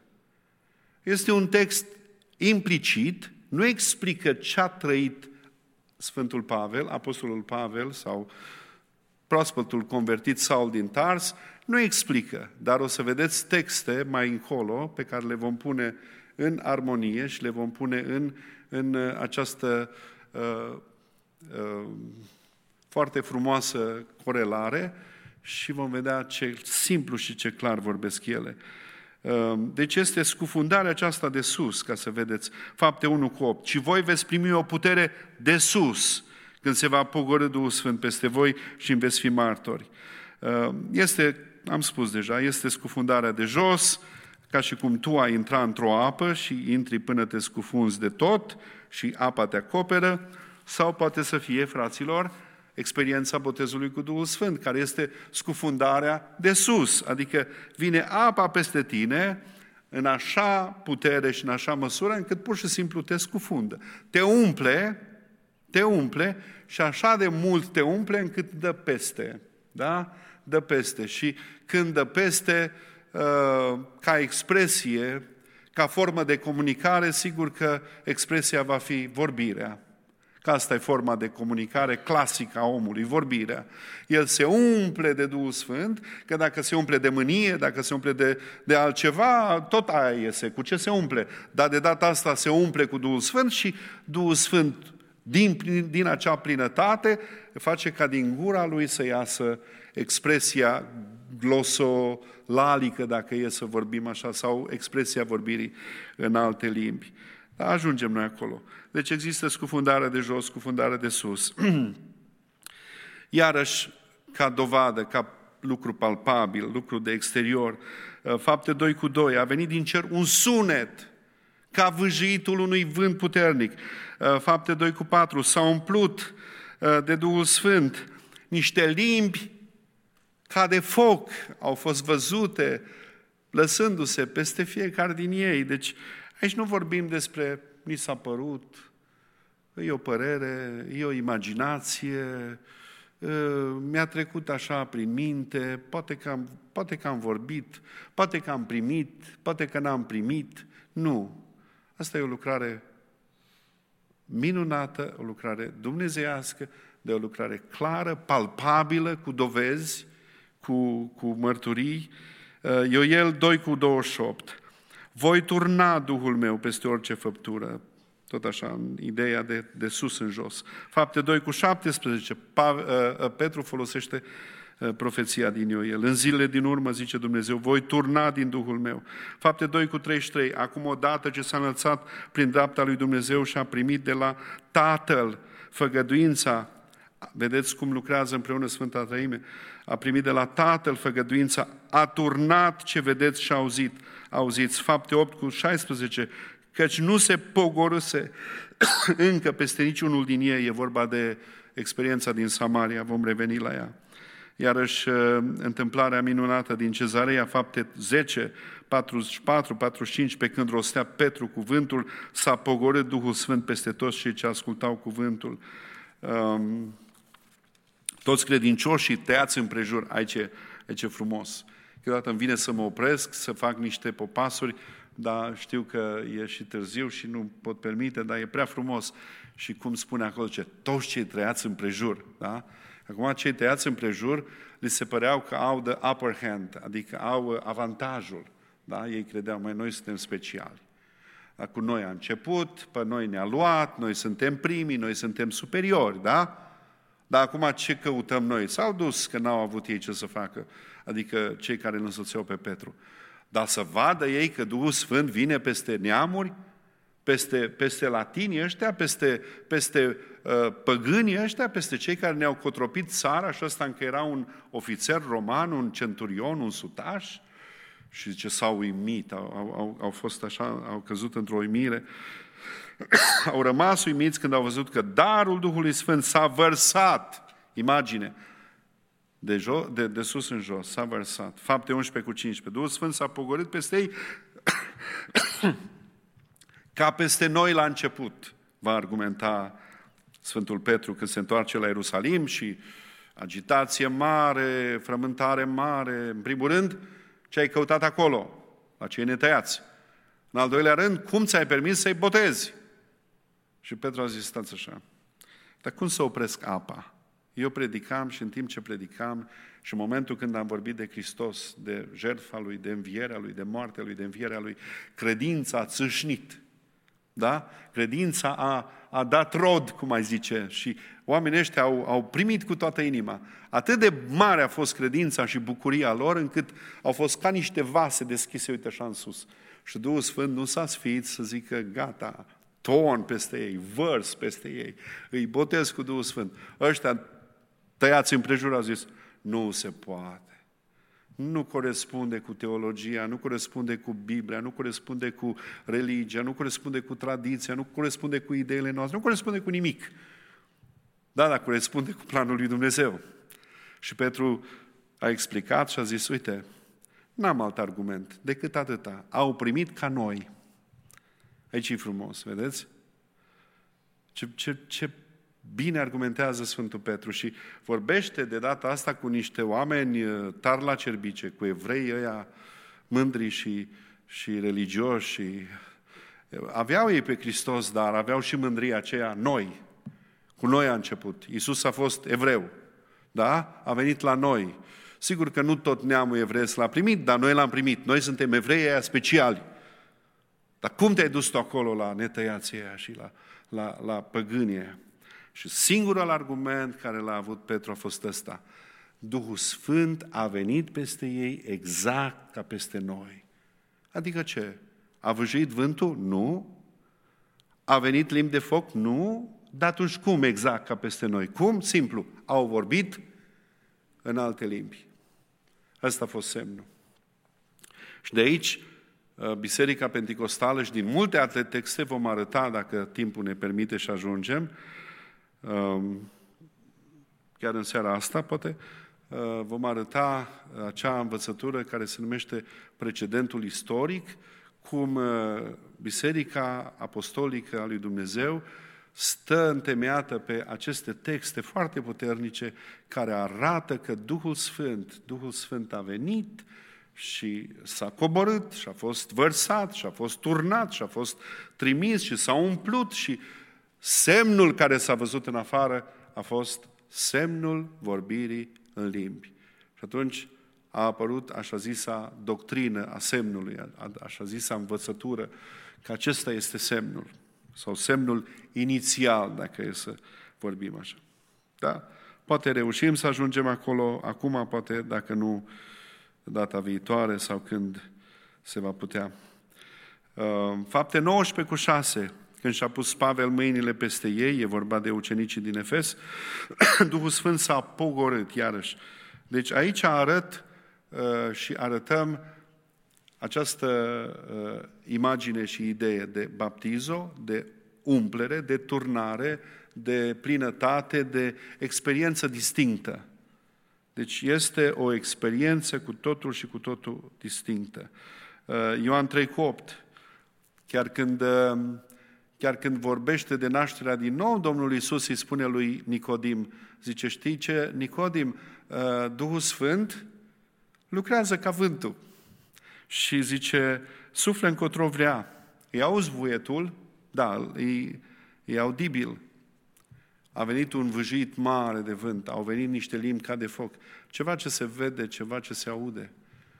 Este un text implicit, nu explică ce a trăit Sfântul Pavel, Apostolul Pavel sau proaspătul convertit Saul din Tars, nu explică, dar o să vedeți texte mai încolo pe care le vom pune în armonie și le vom pune în, în această uh, uh, foarte frumoasă corelare și vom vedea ce simplu și ce clar vorbesc ele. Uh, deci este scufundarea aceasta de sus, ca să vedeți, Fapte unu cu opt. Și voi veți primi o putere de sus, când se va pogorî Duhul Sfânt peste voi și îmi veți fi martori. Uh, este, am spus deja, este scufundarea de jos, ca și cum tu ai intra într-o apă și intri până te scufunzi de tot și apa te acoperă, sau poate să fie, fraților, experiența botezului cu Duhul Sfânt, care este scufundarea de sus, adică vine apa peste tine în așa putere și în așa măsură încât pur și simplu te scufundă. Te umple, te umple și așa de mult te umple încât dă peste, da? Dă peste și când dă peste, ca expresie, ca formă de comunicare, sigur că expresia va fi vorbirea. Că asta e forma de comunicare clasică a omului, vorbirea. El se umple de Duhul Sfânt, că dacă se umple de mânie, dacă se umple de, de altceva, tot aia iese. Cu ce se umple? Dar de data asta se umple cu Duhul Sfânt și Duhul Sfânt, din, din acea plinătate, face ca din gura lui să iasă expresia glosolalică, dacă e să vorbim așa, sau expresia vorbirii în alte limbi. Dar ajungem noi acolo. Deci există scufundare de jos, scufundare de sus. Iarăși, ca dovadă, ca lucru palpabil, lucru de exterior, Fapte doi cu doi, a venit din cer un sunet, ca vâjâitul unui vânt puternic. Fapte doi cu patru, s-a umplut de Duhul Sfânt, niște limbi ca de foc au fost văzute, lăsându-se peste fiecare din ei. Deci aici nu vorbim despre ni s-a părut, e o părere, e o imaginație, mi-a trecut așa prin minte, poate că am, poate că am vorbit, poate că am primit, poate că n-am primit. Nu. Asta e o lucrare minunată, o lucrare dumnezeiască, de o lucrare clară, palpabilă, cu dovezi, cu, cu mărturii. Ioel doi cu douăzeci și opt. Voi turna Duhul meu peste orice făptură. Tot așa, în ideea de, de sus în jos. Fapte doi cu șaptesprezece. Petru folosește profeția din Ioel. În zilele din urmă, zice Dumnezeu, voi turna din Duhul meu. Fapte doi cu treizeci și trei. Acum odată ce s-a înălțat prin dreapta lui Dumnezeu și a primit de la Tatăl făgăduința, vedeți cum lucrează împreună Sfânta Treime, a primit de la Tatăl făgăduința, a turnat ce vedeți și auzit. Auziți, Fapte opt cu șaisprezece, căci nu se pogorâse încă peste niciunul din ei, e vorba de experiența din Samaria, vom reveni la ea. Iarăși, întâmplarea minunată din Cezarea, Fapte zece, patruzeci și patru, patruzeci și cinci, pe când rostea Petru cuvântul, s-a pogorât Duhul Sfânt peste toți cei ce ascultau cuvântul. Um, toți credincioșii tăiați împrejur, aici e, aici e frumos. Câteodată îmi vine să mă opresc, să fac niște popasuri, dar știu că e și târziu și nu pot permite, dar e prea frumos. Și cum spune acolo, ce toți cei tăiați împrejur, da? Acum, cei tăiați împrejur, li se păreau că au the upper hand, adică au avantajul. Da? Ei credeau, mai noi suntem speciali. Dar cu noi a început, pe noi ne-a luat, noi suntem primii, noi suntem superiori, da? Dar acum ce căutăm noi? S-au dus că n-au avut ei ce să facă, adică cei care îl însoțeau pe Petru. Dar să vadă ei că Duhul Sfânt vine peste neamuri, peste, peste latinii ăștia, peste, peste uh, păgânii ăștia, peste cei care ne-au cotropit țara, și ăsta încă era un ofițer roman, un centurion, un sutaș, și zice, s-au uimit, au, au, au fost așa, au căzut într-o uimire. Au rămas uimiți când au văzut că darul Duhului Sfânt s-a vărsat, imagine, de, jo- de, de sus în jos, s-a vărsat. Fapte unsprezece cu cincisprezece. Duhul Sfânt s-a pogorât peste ei ca peste noi la început, va argumenta Sfântul Petru când se întoarce la Ierusalim și agitație mare, frământare mare. În primul rând, ce ai căutat acolo, la cei netăiați. În al doilea rând, cum ți-ai permis să-i botezi? Și Petru a zis, stați așa, dar cum să opresc apa? Eu predicam și în timp ce predicam și în momentul când am vorbit de Hristos, de jertfa Lui, de învierea Lui, de moartea Lui, de învierea Lui, credința a țâșnit. Da? Credința a, a dat rod, cum ai zice, și oamenii ăștia au, au primit cu toată inima. Atât de mare a fost credința și bucuria lor, încât au fost ca niște vase deschise, uite așa în sus. Și Duhul Sfânt nu s-a sfiit să zică, gata, ton peste ei, vărs peste ei, îi botez cu Duhul Sfânt. Ăștia tăiați împrejur au zis, nu se poate. Nu corespunde cu teologia, nu corespunde cu Biblia, nu corespunde cu religia, nu corespunde cu tradiția, nu corespunde cu ideile noastre, nu corespunde cu nimic. Da, dar corespunde cu planul lui Dumnezeu. Și Petru a explicat și a zis, uite, n-am alt argument decât atâta. Au primit ca noi. Aici e frumos, vedeți? Ce, ce, ce bine argumentează Sfântul Petru și vorbește de data asta cu niște oameni tari la cerbice, cu evrei ăia mândri și, și religioși. Și aveau ei pe Hristos, dar aveau și mândria aceea noi. Cu noi a început. Iisus a fost evreu, da? A venit la noi. Sigur că nu tot neamul evreu l-a primit, dar noi l-am primit. Noi suntem evrei aia speciali. Dar cum te-ai dus tu acolo la netăiații aia și la, la, la păgânie? Și singurul argument care l-a avut Petru a fost ăsta. Duhul Sfânt a venit peste ei exact ca peste noi. Adică ce? A vâjuit vântul? Nu. A venit limbi de foc? Nu. Dar atunci cum exact ca peste noi? Cum? Simplu. Au vorbit în alte limbi. Ăsta a fost semnul. Și de aici, Biserica Penticostală și din multe alte texte vom arăta, dacă timpul ne permite și ajungem, chiar în seara asta, poate, vom arăta acea învățătură care se numește precedentul istoric, cum Biserica Apostolică a lui Dumnezeu stă întemeiată pe aceste texte foarte puternice care arată că Duhul Sfânt, Duhul Sfânt a venit și s-a coborât și a fost vărsat și a fost turnat și a fost trimis și s-a umplut și semnul care s-a văzut în afară a fost semnul vorbirii în limbi. Și atunci a apărut așa zisa doctrină a semnului, așa zisa învățătură, că acesta este semnul, sau semnul inițial, dacă e să vorbim așa. Da? Poate reușim să ajungem acolo, acum poate, dacă nu data viitoare sau când se va putea. Fapte nouăsprezece cu șase, când și-a pus Pavel mâinile peste ei, e vorba de ucenicii din Efes, Duhul Sfânt s-a pogorât, iarăși. Deci aici arăt uh, și arătăm această uh, imagine și idee de baptizo, de umplere, de turnare, de plinătate, de experiență distinctă. Deci este o experiență cu totul și cu totul distinctă. Uh, Ioan trei cu opt, chiar când... Uh, Chiar când vorbește de nașterea din nou, Domnul Iisus îi spune lui Nicodim, zice, știi ce, Nicodim, Duhul Sfânt lucrează ca vântul. Și zice, suflă încotro vrea. Îi auzi vuietul? Da, e, e audibil. A venit un vâjit mare de vânt, au venit niște limbi ca de foc. Ceva ce se vede, ceva ce se aude.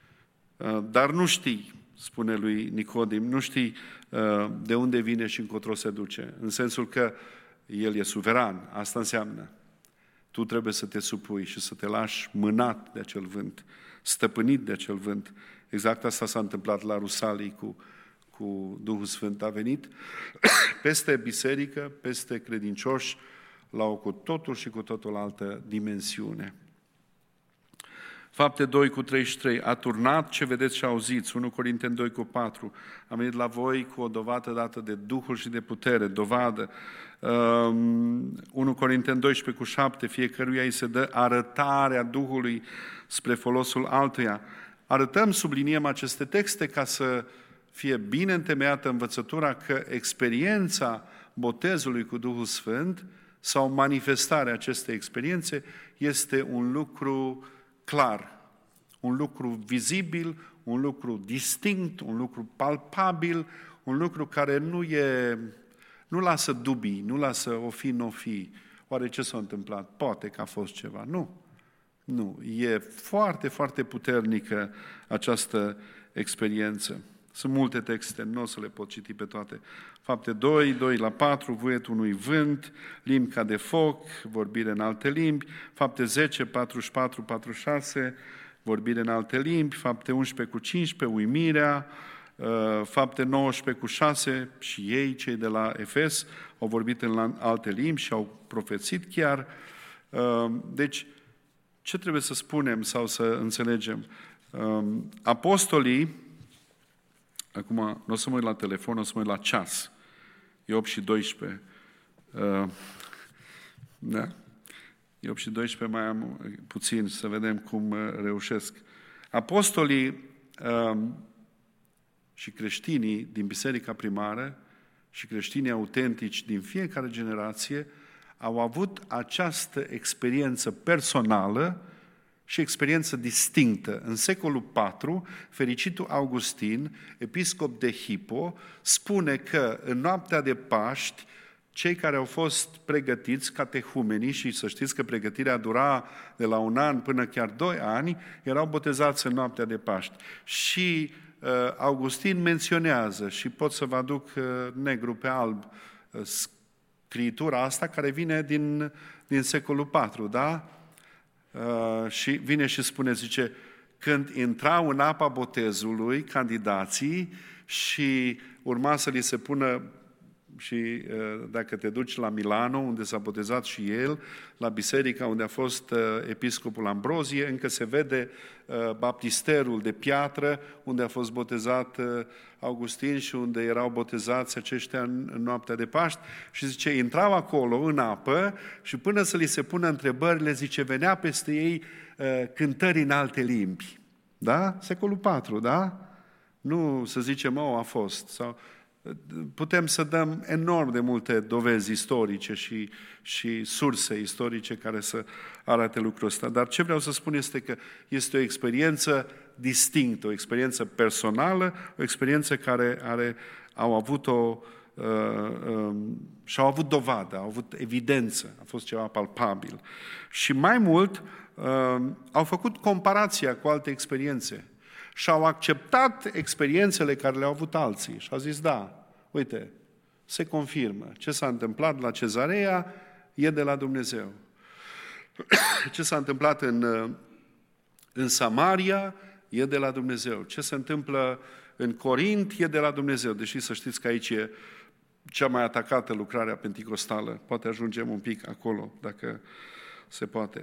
Dar nu știi, spune lui Nicodim, nu știi de unde vine și încotro se duce. În sensul că el e suveran. Asta înseamnă. Tu trebuie să te supui și să te lași mânat de acel vânt, stăpânit de acel vânt. Exact asta s-a întâmplat la Rusalii cu, cu Duhul Sfânt. A venit peste biserică, peste credincioși, la o cu totul și cu totul altă dimensiune. Fapte doi cu treizeci și trei, a turnat ce vedeți și auziți, unu Corinteni doi cu patru, a venit la voi cu o dovadă dată de Duhul și de putere, dovadă. Um, unu Corinteni doisprezece cu șapte, fiecăruia îi se dă arătarea Duhului spre folosul altuia. Arătăm, subliniem aceste texte ca să fie bine întemeiată învățătura că experiența botezului cu Duhul Sfânt sau manifestarea acestei experiențe este un lucru clar, un lucru vizibil, un lucru distinct, un lucru palpabil, un lucru care nu e, nu lasă dubii, nu lasă o fi, n-o fi. Oare ce s-a întâmplat? Poate că a fost ceva. Nu. Nu. E foarte, foarte puternică această experiență. Sunt multe texte, nu o să le pot citi pe toate. Fapte doi, doi la patru, vuietul unui vânt, limbi ca de foc, vorbire în alte limbi. Fapte zece, patruzeci și patru, patruzeci și șase, vorbire în alte limbi. Fapte unsprezece cu cincisprezece, uimirea. Fapte nouăsprezece cu șase, și ei, cei de la Efes, au vorbit în alte limbi și au profețit chiar. Deci, ce trebuie să spunem sau să înțelegem? Apostolii, acum nu o să mă uit la telefon, o să mă uit la ceas. E opt și doisprezece. Uh, da. E opt și doisprezece, mai am puțin să vedem cum reușesc. Apostolii uh, și creștinii din biserica primară și creștinii autentici din fiecare generație au avut această experiență personală și experiență distinctă. În secolul patru, fericitul Augustin, episcop de Hippo, spune că în noaptea de Paști, cei care au fost pregătiți, catehumenii, și să știți că pregătirea dura de la un an până chiar doi ani, erau botezați în noaptea de Paști. Și uh, Augustin menționează, și pot să vă aduc uh, negru pe alb, uh, scritura asta care vine din, din secolul patru, da? Uh, și vine și spune, zice, când intrau în apa botezului candidații și urma să li se pună, și uh, dacă te duci la Milano, unde s-a botezat și el, la biserica unde a fost uh, episcopul Ambrozie, încă se vede uh, baptisterul de piatră, unde a fost botezat uh, Augustin și unde erau botezați aceștia în, în noaptea de Paști. Și zice, intrau acolo în apă și până să li se pună întrebările, zice, venea peste ei uh, cântări în alte limbi. Da? Secolul patru, da? Nu să zicem, oh, a fost. Sau... Putem să dăm enorm de multe dovezi istorice și, și surse istorice care să arate lucrul ăsta. Dar ce vreau să spun este că este o experiență distinctă, o experiență personală, o experiență care are, au avut-o și au avut dovadă, au avut evidență, a fost ceva palpabil. Și mai mult, au făcut comparația cu alte experiențe și au acceptat experiențele care le-au avut alții și au zis, da, uite, se confirmă. Ce s-a întâmplat la Cezarea e de la Dumnezeu. Ce s-a întâmplat în, în Samaria e de la Dumnezeu. Ce se întâmplă în Corint e de la Dumnezeu. Deși să știți că aici e cea mai atacată lucrare penticostală. Poate ajungem un pic acolo, dacă se poate.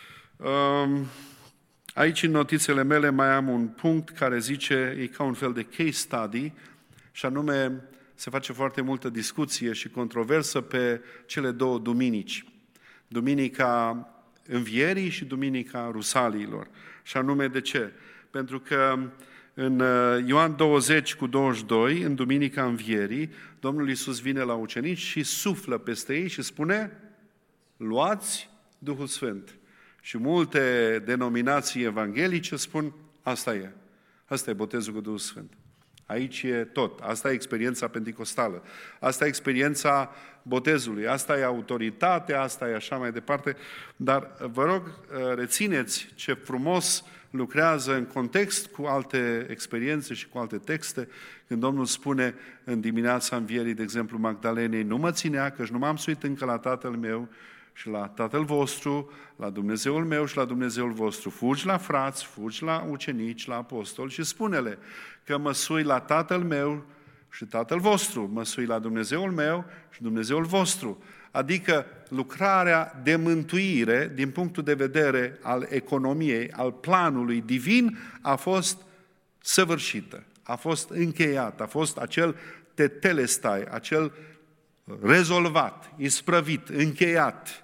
Aici, în notițele mele, mai am un punct care zice, e ca un fel de case study, și anume, se face foarte multă discuție și controversă pe cele două duminici. Duminica Învierii și Duminica Rusaliilor. Și anume, de ce? Pentru că în Ioan douăzeci cu douăzeci și doi, în Duminica Învierii, Domnul Iisus vine la ucenici și suflă peste ei și spune, luați Duhul Sfânt. Și multe denominații evanghelice spun, asta e. Asta e botezul cu Duhul Sfânt. Aici e tot. Asta e experiența penticostală. Asta e experiența botezului. Asta e autoritatea, asta e așa mai departe. Dar vă rog, rețineți ce frumos lucrează în context cu alte experiențe și cu alte texte. Când Domnul spune în dimineața Învierii, de exemplu, Magdalenei, nu mă ținea, căci nu m-am suit încă la Tatăl meu și la Tatăl vostru, la Dumnezeul meu și la Dumnezeul vostru. Fugi la frați, fugi la ucenici, la apostoli și spune-le că mă sui la Tatăl meu și Tatăl vostru, mă sui la Dumnezeul meu și Dumnezeul vostru. Adică lucrarea de mântuire, din punctul de vedere al economiei, al planului divin, a fost săvârșită, a fost încheiată, a fost acel tetelestai, acel rezolvat, isprăvit, încheiat,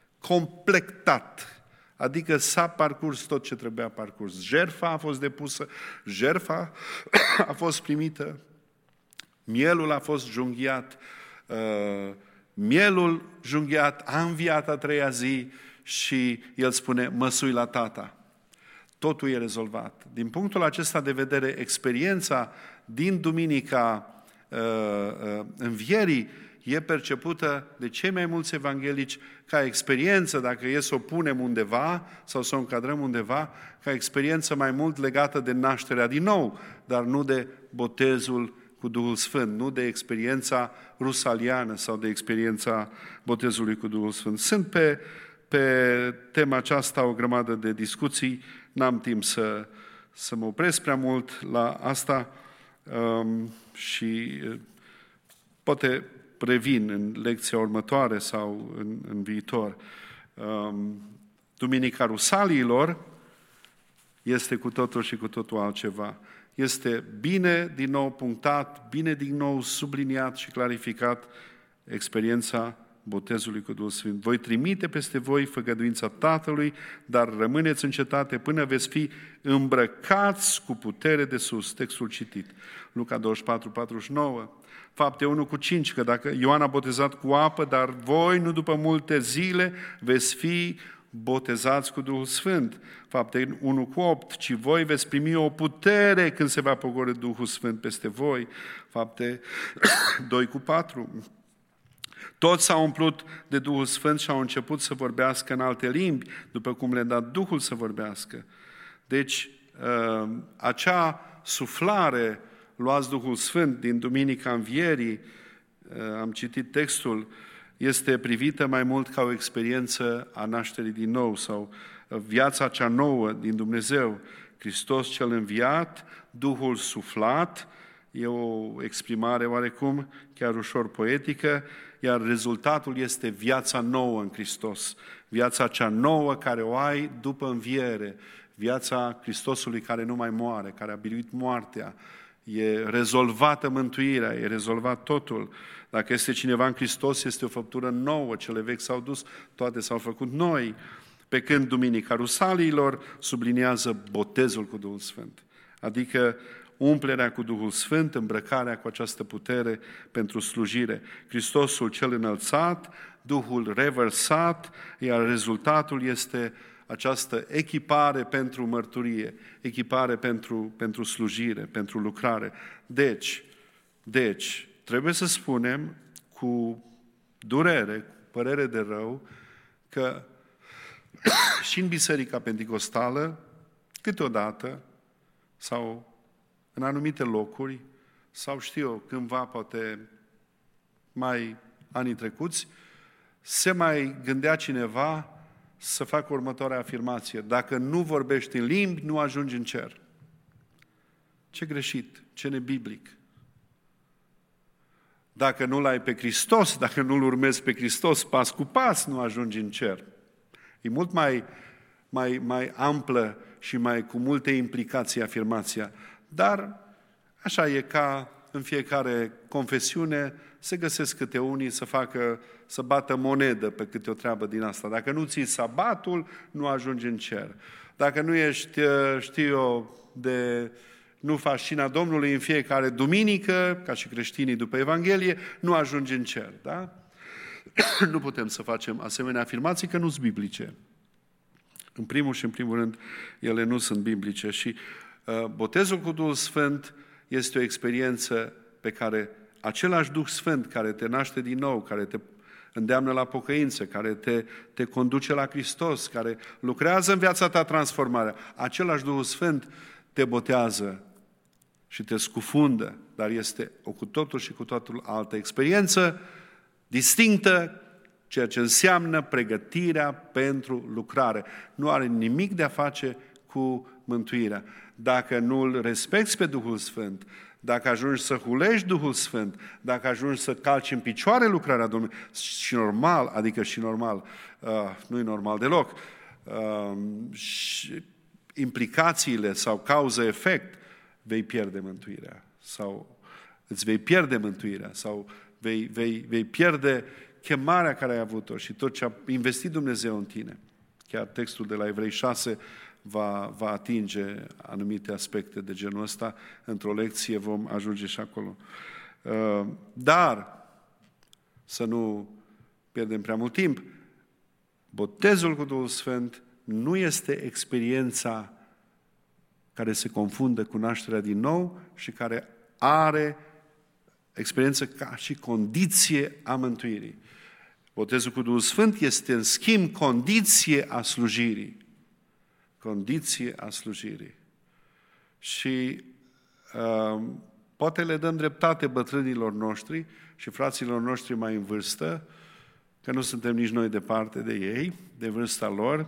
completat, adică s-a parcurs tot ce trebuia parcurs. Jertfa a fost depusă, jertfa a fost primită, mielul a fost junghiat, uh, mielul junghiat a înviat a treia zi și el spune, mă sui la Tata. Totul e rezolvat. Din punctul acesta de vedere, experiența din Duminica uh, uh, Învierii e percepută de cei mai mulți evanghelici ca experiență, dacă e să o punem undeva sau să o încadrăm undeva, ca experiență mai mult legată de nașterea din nou, dar nu de botezul cu Duhul Sfânt, nu de experiența rusaliană sau de experiența botezului cu Duhul Sfânt. Sunt pe, pe tema aceasta o grămadă de discuții, n-am timp să, să mă opresc prea mult la asta um, și uh, poate revin în lecția următoare sau în, în viitor. Um, Duminica Rusaliilor este cu totul și cu totul altceva. Este bine din nou punctat, bine din nou subliniat și clarificat experiența botezului cu Duhul Sfânt. Voi trimite peste voi făgăduința Tatălui, dar rămâneți în cetate până veți fi îmbrăcați cu putere de sus. Textul citit. Luca douăzeci și patru, patruzeci și nouă. Fapte unu cu cinci, că dacă Ioan a botezat cu apă, dar voi, nu după multe zile, veți fi botezați cu Duhul Sfânt. Fapte unu cu opt, ci voi veți primi o putere când se va pogorî Duhul Sfânt peste voi. Fapte doi cu patru. Toți s-au umplut de Duhul Sfânt și au început să vorbească în alte limbi, după cum le-a dat Duhul să vorbească. Deci, acea suflare, luați Duhul Sfânt din Duminica Învierii, am citit textul, este privită mai mult ca o experiență a nașterii din nou sau viața cea nouă din Dumnezeu. Hristos cel înviat, Duhul suflat, e o exprimare oarecum chiar ușor poetică, iar rezultatul este viața nouă în Hristos. Viața cea nouă care o ai după înviere, viața Hristosului care nu mai moare, care a biruit moartea. E rezolvată mântuirea, e rezolvat totul. Dacă este cineva în Hristos, este o făptură nouă, cele vechi s-au dus, toate s-au făcut noi. Pe când Duminica Rusaliilor subliniază botezul cu Duhul Sfânt. Adică umplerea cu Duhul Sfânt, îmbrăcarea cu această putere pentru slujire. Hristosul cel înălțat, Duhul revărsat, iar rezultatul este această echipare pentru mărturie, echipare pentru, pentru slujire, pentru lucrare. Deci, deci, trebuie să spunem cu durere, cu părere de rău, că și în Biserica Penticostală, câteodată, sau în anumite locuri, sau știu eu, cândva, poate mai anii trecuți, se mai gândea cineva să facă următoarea afirmație: dacă nu vorbești în limbi, nu ajungi în cer. Ce greșit, ce nebiblic. Dacă nu-L ai pe Hristos, dacă nu-L urmezi pe Hristos pas cu pas, nu ajungi în cer. E mult mai, mai, mai amplă și mai cu multe implicații afirmația. Dar așa e, ca în fiecare confesiune se găsesc câte unii să facă, să bată monedă pe câte o treabă din asta. Dacă nu ții sabatul, nu ajungi în cer. Dacă nu ești, știu eu, de... nu faci cina Domnului în fiecare duminică, ca și creștinii după Evanghelie, nu ajungi în cer, da? Nu putem să facem asemenea afirmații, că nu sunt biblice. În primul și în primul rând, ele nu sunt biblice. Și uh, botezul cu Duhul Sfânt este o experiență pe care același Duh Sfânt care te naște din nou, care te îndeamnă la pocăință, care te, te conduce la Hristos, care lucrează în viața ta transformarea, același Duhul Sfânt te botează și te scufundă, dar este o cu totul și cu totul altă experiență, distinctă, ceea ce înseamnă pregătirea pentru lucrare. Nu are nimic de a face cu mântuirea. Dacă nu îl respecti pe Duhul Sfânt, dacă ajungi să hulești Duhul Sfânt, dacă ajungi să calci în picioare lucrarea Domnului, și normal, adică și normal, uh, nu e normal deloc, uh, și implicațiile sau cauză-efect, vei pierde mântuirea sau îți vei pierde mântuirea sau vei, vei, vei pierde chemarea care ai avut-o și tot ce a investit Dumnezeu în tine. Chiar textul de la Evrei șase va, va atinge anumite aspecte de genul ăsta. Într-o lecție vom ajunge și acolo. Dar, să nu pierdem prea mult timp, botezul cu Duhul Sfânt nu este experiența care se confundă cu nașterea din nou și care are experiență ca și condiție a mântuirii. Botezul cu Duhul Sfânt este, în schimb, condiție a slujirii. Condiție a slujirii. Și uh, poate le dăm dreptate bătrânilor noștri și fraților noștri mai în vârstă, că nu suntem nici noi departe de ei, de vârsta lor.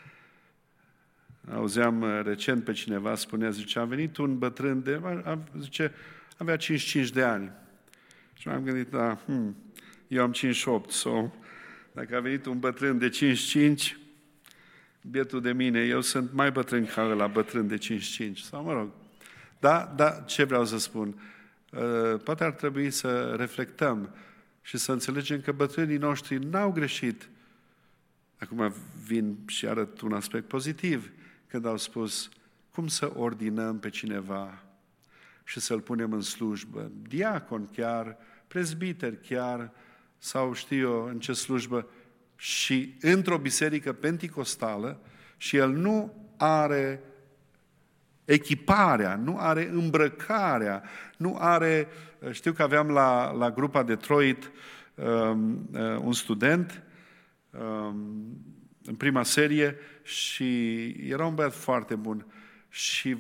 Auzeam recent pe cineva, spunea, zice, a venit un bătrân de, a, zice, avea cincizeci și cinci de ani. Și m-am gândit, da, hmm, eu am cincizeci și opt, so, dacă a venit un bătrân de cincizeci și cinci, bietul de mine, eu sunt mai bătrân ca ăla, bătrân de cincizeci și cinci, sau mă rog. Da, da, ce vreau să spun? Uh, poate ar trebui să reflectăm și să înțelegem că bătrânii noștri n-au greșit. Acum vin și arăt un aspect pozitiv, când au spus, cum să ordinăm pe cineva și să-l punem în slujbă, diacon chiar, prezbiter chiar, sau știu eu în ce slujbă, și într-o biserică penticostală, și el nu are echiparea, nu are îmbrăcarea, nu are... Știu că aveam la, la grupa Detroit um, un student um, în prima serie și era un băiat foarte bun și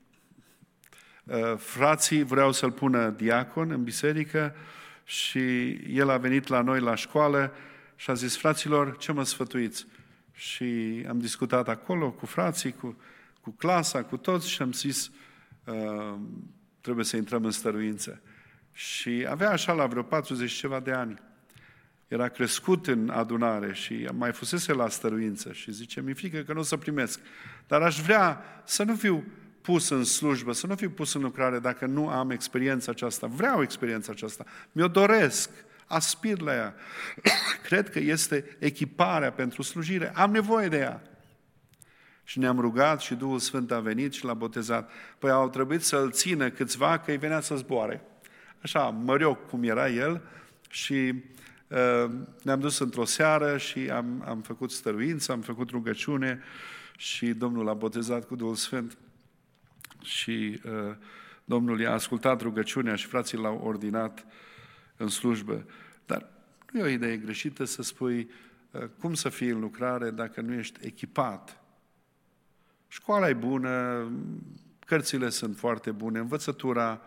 uh, frații vreau să-l pună diacon în biserică și el a venit la noi la școală și a zis, fraților, ce mă sfătuiți? Și am discutat acolo cu frații, cu, cu clasa, cu toți și am zis, uh, trebuie să intrăm în stăruință. Și avea așa la vreo patruzeci ceva de ani. Era crescut în adunare și mai fusese la stăruință și zice, mi-e frică că nu o să primesc. Dar aș vrea să nu fiu pus în slujbă, să nu fiu pus în lucrare dacă nu am experiența aceasta. Vreau experiența aceasta. Mi-o doresc. Aspir la ea. Cred că este echiparea pentru slujire. Am nevoie de ea. Și ne-am rugat și Duhul Sfânt a venit și l-a botezat. Păi au trebuit să-l țină câțiva că îi venea să zboare. Așa, mărioc cum era el și uh, ne-am dus într-o seară și am, am făcut stăruință, am făcut rugăciune și Domnul l-a botezat cu Duhul Sfânt și uh, Domnul i-a ascultat rugăciunea și frații l-au ordinat în slujbă. Dar nu e o idee greșită să spui cum să fii în lucrare dacă nu ești echipat. Școala e bună, cărțile sunt foarte bune, învățătura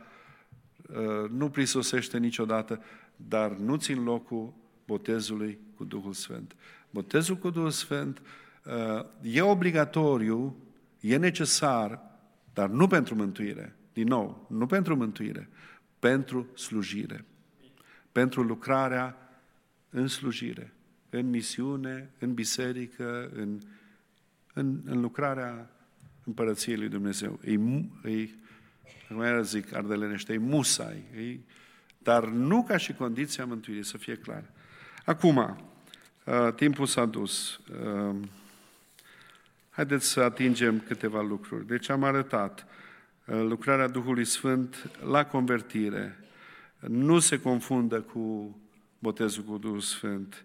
nu prisosește niciodată, dar nu țin locul botezului cu Duhul Sfânt. Botezul cu Duhul Sfânt e obligatoriu, e necesar, dar nu pentru mântuire. Din nou, nu pentru mântuire, pentru slujire. Pentru lucrarea în slujire, în misiune, în biserică, în, în, în lucrarea Împărăției lui Dumnezeu. E, e, cum era zic ardelenește, e musai, e, dar nu ca și condiția mântuirii, să fie clar. Acum, uh, timpul s-a dus. Uh, haideți să atingem câteva lucruri. Deci am arătat uh, lucrarea Duhului Sfânt la convertire. Nu se confundă cu botezul cu Duhul Sfânt.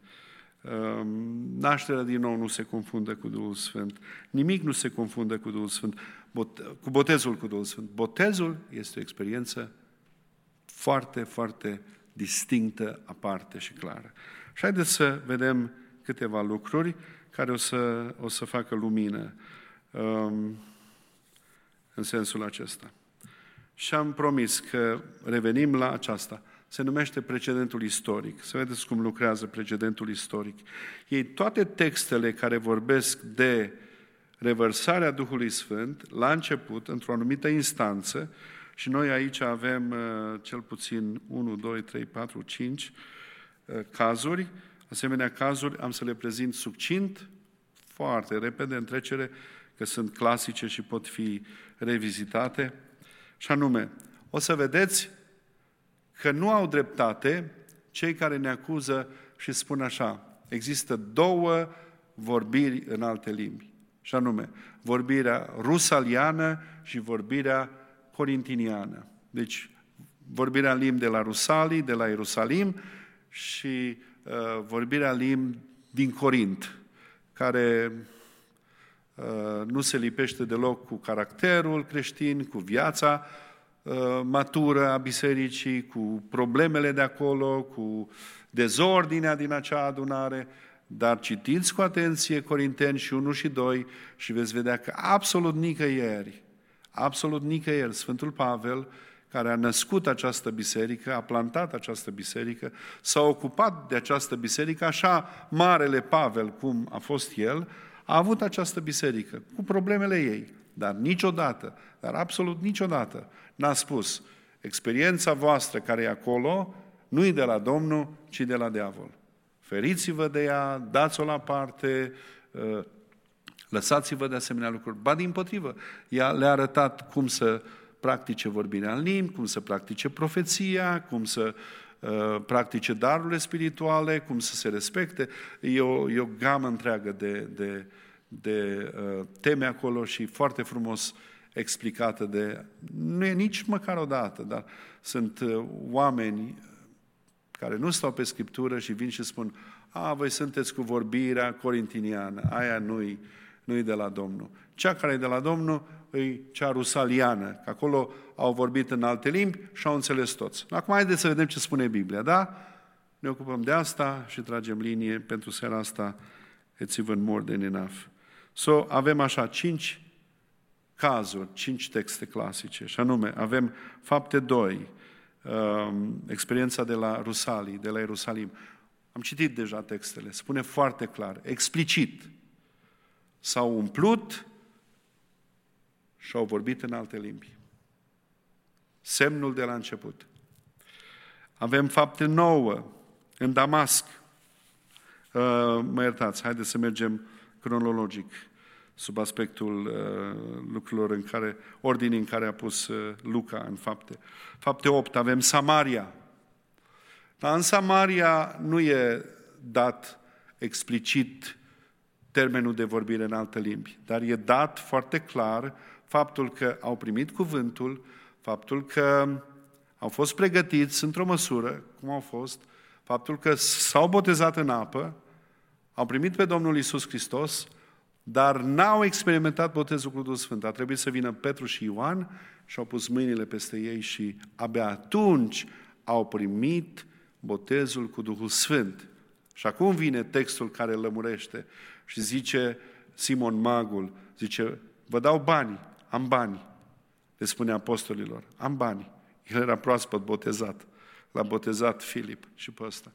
Nașterea din nou nu se confundă cu Duhul Sfânt. Nimic nu se confundă cu Duhul Sfânt, cu botezul cu Duhul Sfânt. Botezul este o experiență foarte, foarte distinctă, aparte și clară. Și haideți să vedem câteva lucruri care o să, o să facă lumină um, în sensul acesta. Și am promis că revenim la aceasta. Se numește precedentul istoric. Să vedeți cum lucrează precedentul istoric. Ei toate textele care vorbesc de revărsarea Duhului Sfânt, la început, într-o anumită instanță, și noi aici avem uh, cel puțin unu, doi, trei, patru, cinci uh, cazuri. Asemenea cazuri am să le prezint succint, foarte repede, în trecere, că sunt clasice și pot fi revizitate. Și anume, o să vedeți că nu au dreptate cei care ne acuză și spun așa, există două vorbiri în alte limbi, și anume, vorbirea rusaliană și vorbirea corintiniană. Deci, vorbirea în limbi de la Rusalii, de la Ierusalim și uh, vorbirea în limbi din Corint, care uh, nu se lipește deloc cu caracterul creștin, cu viața matură a bisericii, cu problemele de acolo, cu dezordinea din acea adunare, dar citiți cu atenție Corinteni și unu și doi și veți vedea că absolut nicăieri, absolut nicăieri, Sfântul Pavel, care a născut această biserică, a plantat această biserică, s-a ocupat de această biserică, așa marele Pavel, cum a fost el, a avut această biserică, cu problemele ei, dar niciodată, dar absolut niciodată, n-a spus, experiența voastră care e acolo nu e de la Domnul, ci de la diavol. Feriți-vă de ea, dați-o la parte, lăsați-vă de asemenea lucruri. Ba dimpotrivă, ea le-a arătat cum să practice vorbirea în limbi, cum să practice profeția, cum să uh, practice darurile spirituale, cum să se respecte. E o, e o gamă întreagă de, de, de uh, teme acolo și foarte frumos explicată de... Nu e nici măcar o dată, dar sunt uh, oameni care nu stau pe Scriptură și vin și spun, a, voi sunteți cu vorbirea corintiniană, aia nu-i, nu-i de la Domnul. Cea care e de la Domnul e cea rusaliană, că acolo au vorbit în alte limbi și au înțeles toți. Acum haideți să vedem ce spune Biblia, da? Ne ocupăm de asta și tragem linie pentru seara asta. It's even more than enough. So, avem așa cinci cazuri, cinci texte clasice, și anume, avem Fapte doi, um, experiența de la Rusalii, de la Ierusalim. Am citit deja textele, spune foarte clar, explicit, s-au umplut și au vorbit în alte limbi. Semnul de la început. Avem Fapte nouă, în Damasc. Uh, mă iertați, haideți să mergem cronologic, sub aspectul uh, lucrurilor în care, ordinii în care a pus uh, Luca în Fapte. Fapte opt, avem Samaria. Dar în Samaria nu e dat explicit termenul de vorbire în alte limbi, dar e dat foarte clar faptul că au primit cuvântul, faptul că au fost pregătiți într-o măsură, cum au fost, faptul că s-au botezat în apă, au primit pe Domnul Iisus Hristos, dar n-au experimentat botezul cu Duhul Sfânt. A trebuit să vină Petru și Ioan și au pus mâinile peste ei și abia atunci au primit botezul cu Duhul Sfânt. Și acum vine textul care lămurește și zice Simon Magul, zice, vă dau bani, am bani, le spune apostolilor, am bani. El era proaspăt botezat, l-a botezat Filip și pe ăsta.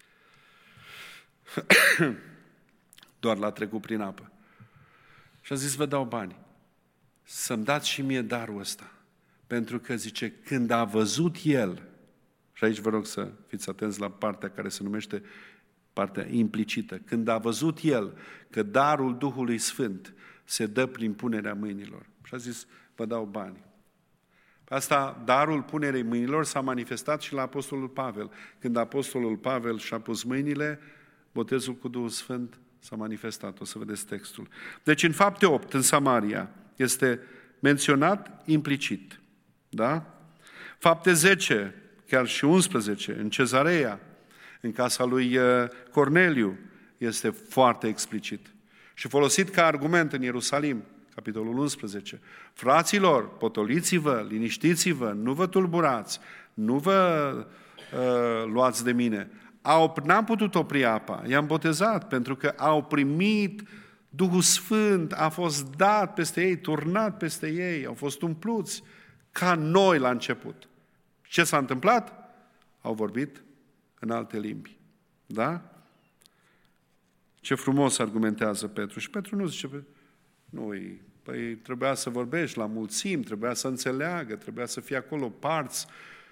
Doar l-a trecut prin apă. Și a zis, vă dau bani, să-mi dați și mie darul ăsta. Pentru că, zice, când a văzut el, și aici vă rog să fiți atenți la partea care se numește partea implicită, când a văzut el că darul Duhului Sfânt se dă prin punerea mâinilor. Și a zis, vă dau bani. Asta, darul punerei mâinilor s-a manifestat și la apostolul Pavel. Când apostolul Pavel și-a pus mâinile, botezul cu Duhul Sfânt s-a manifestat. O să vedeți textul. Deci în Fapte opt, în Samaria, este menționat implicit. Da? Fapte zece, chiar și unsprezece, în Cezarea, în casa lui Corneliu, este foarte explicit. Și folosit ca argument în Ierusalim, capitolul unsprezece. Fraților, potoliți-vă, liniștiți-vă, nu vă tulburați, nu vă uh, luați de mine. Au, n-am putut opri apa, i-am botezat pentru că au primit Duhul Sfânt, a fost dat peste ei, turnat peste ei, au fost umpluți ca noi la început. Ce s-a întâmplat? Au vorbit în alte limbi. Da? Ce frumos argumentează Petru. Și Petru nu zice, nu, păi trebuia să vorbești la mulțimi, trebuia să înțeleagă, trebuia să fie acolo parți,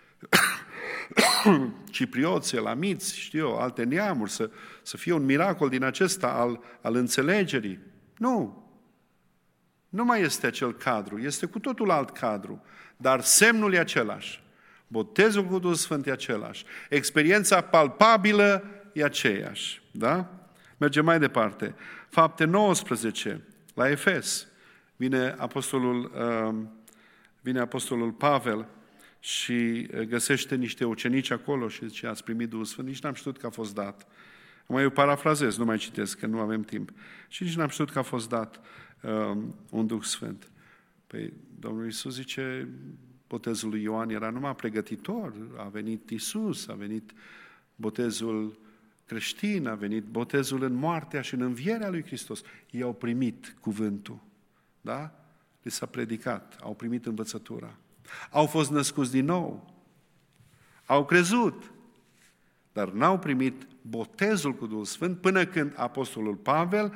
ciprioți, elamiți, știu eu, alte neamuri, să, să fie un miracol din acesta al, al înțelegerii. Nu. Nu mai este acel cadru, este cu totul alt cadru, dar semnul e același. Botezul cu Duhul Sfânt e același. Experiența palpabilă e aceeași. Da? Mergem mai departe. Fapte nouăsprezece, la Efes, vine apostolul, vine apostolul Pavel și găsește niște ucenici acolo și zice, ați primit Duhul Sfânt? Nici n-am știut că a fost dat. Mai eu parafrazez, nu mai citesc, că nu avem timp. Și nici n-am știut că a fost dat um, un Duh Sfânt. Păi Domnul Iisus zice, botezul lui Ioan era numai pregătitor, a venit Iisus, a venit botezul creștin, a venit botezul în moartea și în învierea lui Hristos. Ei au primit cuvântul, da? Li s-a predicat, au primit învățătura. Au fost născuți din nou, au crezut, dar n-au primit botezul cu Duhul Sfânt până când apostolul Pavel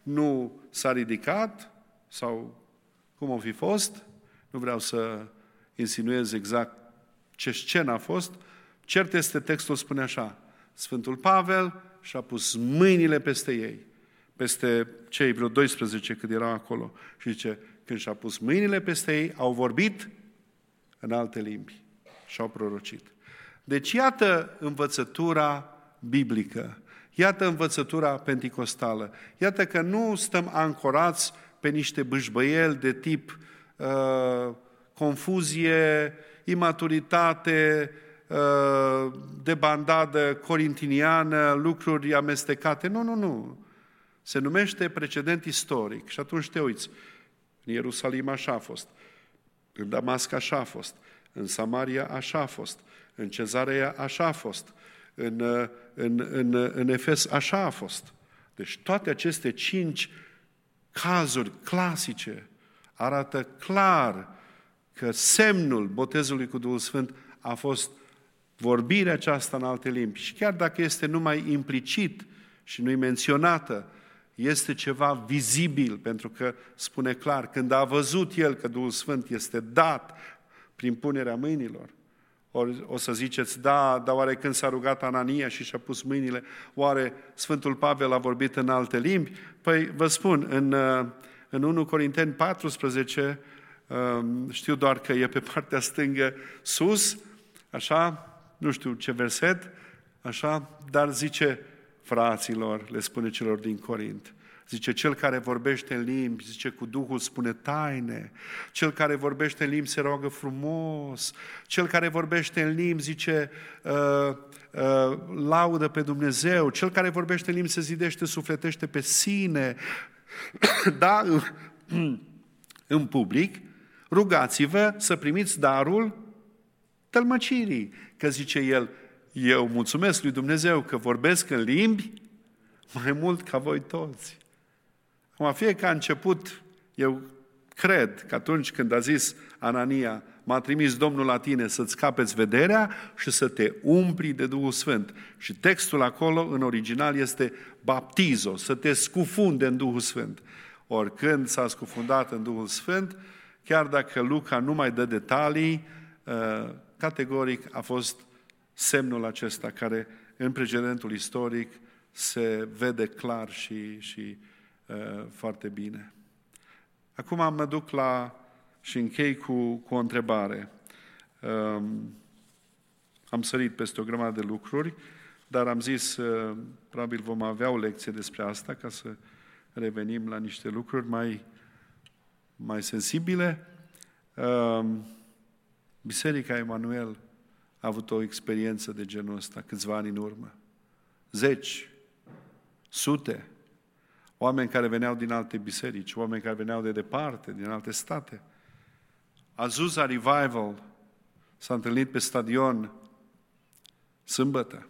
nu s-a ridicat sau cum o fi fost, nu vreau să insinuez exact ce scenă a fost, cert este textul spune așa, Sfântul Pavel și-a pus mâinile peste ei, peste cei vreo doisprezece cât erau acolo și zice, când și-a pus mâinile peste ei, au vorbit în alte limbi și au prorocit. Deci iată învățătura biblică, iată învățătura penticostală, iată că nu stăm ancorați pe niște bâșbăieli de tip uh, confuzie, imaturitate, uh, debandadă corintiniană, lucruri amestecate. Nu, nu, nu. Se numește precedent istoric și atunci te uiți. În Ierusalim așa a fost, în Damasc așa a fost, în Samaria așa a fost, în Cezarea așa a fost, în, în, în, în Efes așa a fost. Deci toate aceste cinci cazuri clasice arată clar că semnul botezului cu Duhul Sfânt a fost vorbirea aceasta în alte limbi. Și chiar dacă este numai implicit și nu-i menționată, este ceva vizibil, pentru că spune clar, când a văzut el că Duhul Sfânt este dat prin punerea mâinilor, ori o să ziceți, da, dar oare când s-a rugat Anania și și-a pus mâinile, oare Sfântul Pavel a vorbit în alte limbi? Păi vă spun, în, în unu Corinteni paisprezece, știu doar că e pe partea stângă sus, așa, nu știu ce verset, așa, dar zice, fraților, le spune celor din Corint, zice, cel care vorbește în limbi, zice, cu Duhul spune taine, cel care vorbește în limbi se roagă frumos, cel care vorbește în limbi, zice, uh, uh, laudă pe Dumnezeu, cel care vorbește în limbi se zidește, sufletește pe sine, da, în public, rugați-vă să primiți darul tălmăcirii, că zice el, Eu mulțumesc lui Dumnezeu că vorbesc în limbi mai mult ca voi toți. Acum, fie că a început, eu cred că atunci când a zis Anania, m-a trimis Domnul la tine să-ți capeți vederea și să te umpli de Duhul Sfânt. Și textul acolo, în original, este baptizo, să te scufunde în Duhul Sfânt. Oricând s-a scufundat în Duhul Sfânt, chiar dacă Luca nu mai dă detalii, categoric a fost semnul acesta care în precedentul istoric se vede clar și, și uh, foarte bine. Acum mă duc la și închei cu, cu o întrebare. Um, am sărit peste o grămadă de lucruri, dar am zis, uh, probabil vom avea o lecție despre asta ca să revenim la niște lucruri mai, mai sensibile. Um, Biserica Emanuel a avut o experiență de genul ăsta câțiva ani în urmă. Zeci, sute, oameni care veneau din alte biserici, oameni care veneau de departe, din alte state. Azusa Revival s-a întâlnit pe stadion sâmbătă.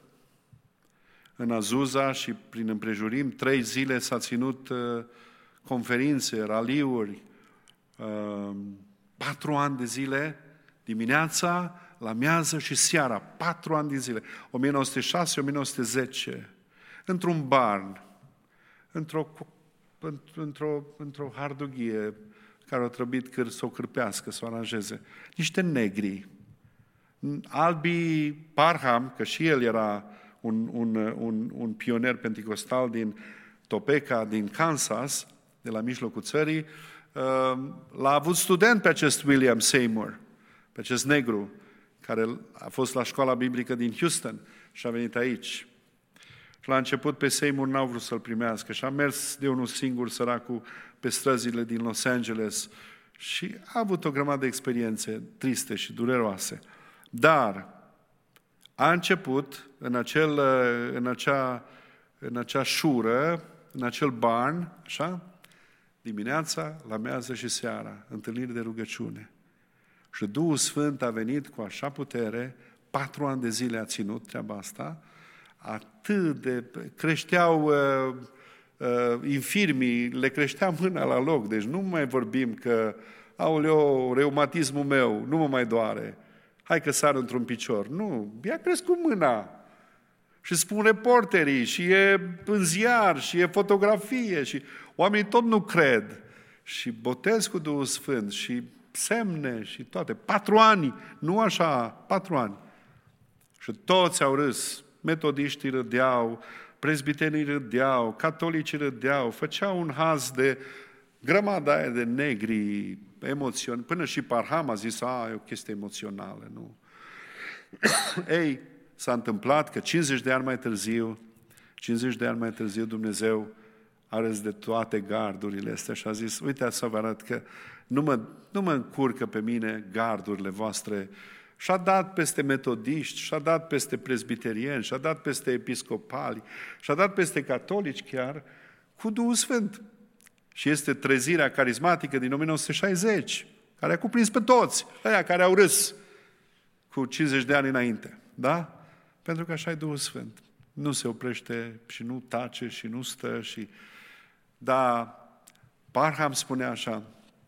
În Azusa și prin împrejurim, trei zile s-a ținut uh, conferințe, raliuri, uh, patru ani de zile, dimineața, la miază și seara, patru ani din zile, o mie nouă sute șase - o mie nouă sute zece, într-un barn, într-o, într-o, într-o hardughie care o trăbit câr, să o cârpească, să o aranjeze. Niște negri. Albi Parham, că și el era un, un, un, un pionier penticostal din Topeka, din Kansas, de la mijlocul țării, l-a avut student pe acest William Seymour, pe acest negru, care a fost la școala biblică din Houston și a venit aici. Și la început pe Seymour n-au vrut să-l primească și a mers de unul singur, săracul, pe străzile din Los Angeles și a avut o grămadă de experiențe triste și dureroase. Dar a început în, acel, în, acea, în acea șură, în acel barn, așa, dimineața, la mează și seara, întâlniri de rugăciune. Și Duhul Sfânt a venit cu așa putere, patru ani de zile a ținut treaba asta, atât de... creșteau uh, uh, infirmii, le creștea mâna la loc, deci nu mai vorbim că, aoleo, reumatismul meu, nu mă mai doare, hai că sar într-un picior. Nu, i-a crescut mâna. Și spun reporterii, și e în ziar, și e fotografie, și oamenii tot nu cred. Și botez cu Duhul Sfânt, și semne, și toate. Patru ani, nu așa, patru ani. Și toți au râs. Metodiștii râdeau, prezbiterii râdeau, catolicii râdeau, făceau un haz de grămada aia de negri emoționi. Până și Parham a zis, a, e o chestie emoțională, nu? Ei, s-a întâmplat că cincizeci de ani mai târziu, cincizeci de ani mai târziu, Dumnezeu a râs de toate gardurile astea și a zis, uite, să vă arăt că nu mă, nu mă încurcă pe mine gardurile voastre. Și-a dat peste metodiști, și-a dat peste prezbiterieni, și-a dat peste episcopali, și-a dat peste catolici chiar, cu Duhul Sfânt. Și este trezirea carismatică din o mie nouă sute șaizeci, care a cuprins pe toți, aia care au râs cu cincizeci de ani înainte. Da? Pentru că așa e Duhul Sfânt. Nu se oprește și nu tace și nu stă. Și... Dar Parham spunea așa,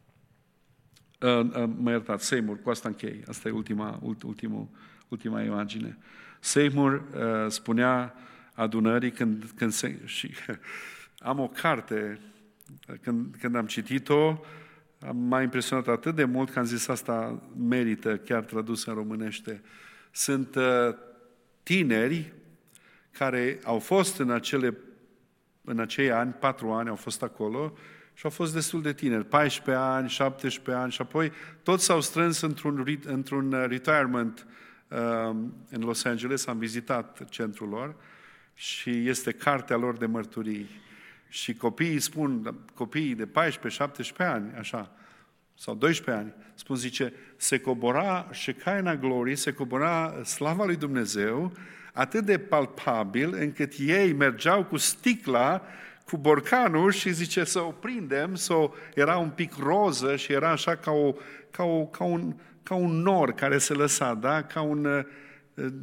uh, uh, mă iertați, Seymour, cu asta închei, asta e ultima, ultimul, ultima imagine. Seymour uh, spunea adunării când, când se... și am o carte, când, când am citit-o, m-a impresionat atât de mult că am zis asta merită, chiar tradusă în românește. Sunt uh, tineri care au fost în, acele, în acei ani, patru ani au fost acolo și au fost destul de tineri, paisprezece ani, șaptesprezece ani și apoi toți s-au strâns într-un, într-un retirement uh, în Los Angeles, am vizitat centrul lor și este cartea lor de mărturii. Și copiii spun, copiii de paisprezece șaptesprezece ani, așa, sau doisprezece ani, spun, zice, se cobora Shekinah Glory, se cobora slava lui Dumnezeu, atât de palpabil, încât ei mergeau cu sticla, cu borcanul și zice, să o prindem, să o, era un pic roză și era așa ca, o, ca, o, ca, un, ca un nor care se lăsa, da? Ca un...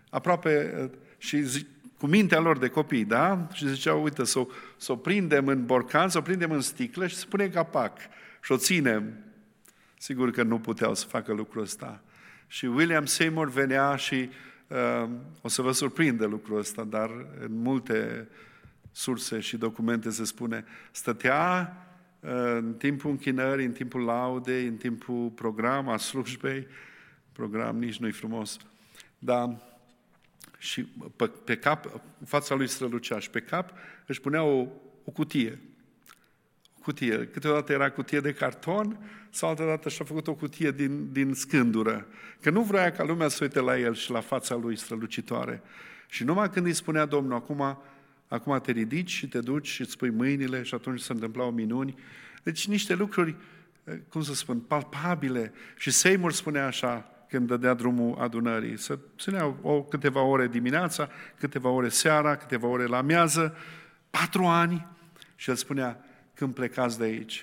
aproape, și zic, cu mintea lor de copii, da? Și ziceau, uite, să o, să o prindem în borcan, să o prindem în sticlă și să punem capac și o ținem. Sigur că nu puteau să facă lucrul ăsta. Și William Seymour venea și uh, o să vă surprindă lucrul ăsta, dar în multe surse și documente se spune, stătea uh, în timpul închinării, în timpul laudei, în timpul program, a slujbei, program nici nu-i frumos, dar și pe, pe cap, fața lui strălucea și pe cap își punea o, o cutie. O cutie. Câteodată era cutie de carton sau altădată și-a făcut o cutie din, din scândură. Că nu vrea ca lumea să uite la el și la fața lui strălucitoare. Și numai când îi spunea Domnul, acum, acum te ridici și te duci și îți pui mâinile și atunci se întâmplau minuni. Deci niște lucruri, cum să spun, palpabile. Și Seymour spunea așa, când dădea drumul adunării, să ținea o, câteva ore dimineața, câteva ore seara, câteva ore la amiază, patru ani, și el spunea, când plecați de aici,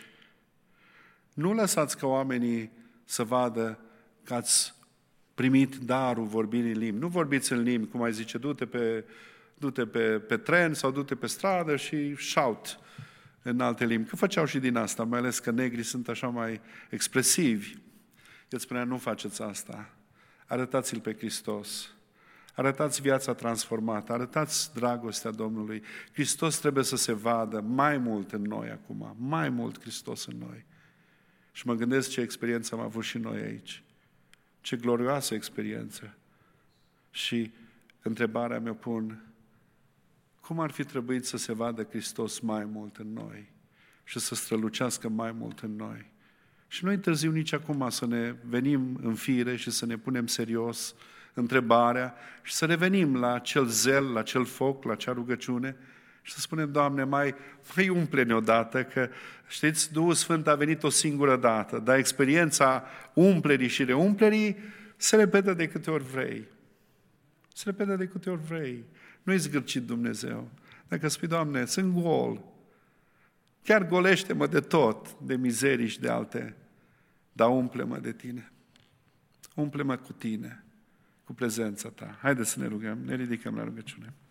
nu lăsați ca oamenii să vadă că ați primit darul vorbirii în limbi. Nu vorbiți în limbi, cum ai zice, du-te pe, du-te pe, pe tren sau du-te pe stradă și shout în alte limbi. Că făceau și din asta, mai ales că negrii sunt așa mai expresivi. El spunea, nu faceți asta. Arătați-L pe Hristos. Arătați viața transformată. Arătați dragostea Domnului. Hristos trebuie să se vadă mai mult în noi acum. Mai mult Hristos în noi. Și mă gândesc ce experiență am avut și noi aici. Ce glorioasă experiență. Și întrebarea mea pun, cum ar fi trebuit să se vadă Hristos mai mult în noi și să strălucească mai mult în noi? Și nu e târziu nici acum să ne venim în fire și să ne punem serios întrebarea și să revenim la acel zel, la acel foc, la acea rugăciune și să spunem, Doamne, mai, mai umple-ne odată, că știți, Duhul Sfânt a venit o singură dată, dar experiența umplerii și reumplerii se repetă de câte ori vrei. Se repetă de câte ori vrei. Nu-i zgârcit Dumnezeu. Dacă spui, Doamne, sunt gol, chiar golește-mă de tot, de mizerii și de alte, dar umple-mă de Tine. Umple-mă cu Tine, cu prezența Ta. Haideți să ne rugăm, ne ridicăm la rugăciune.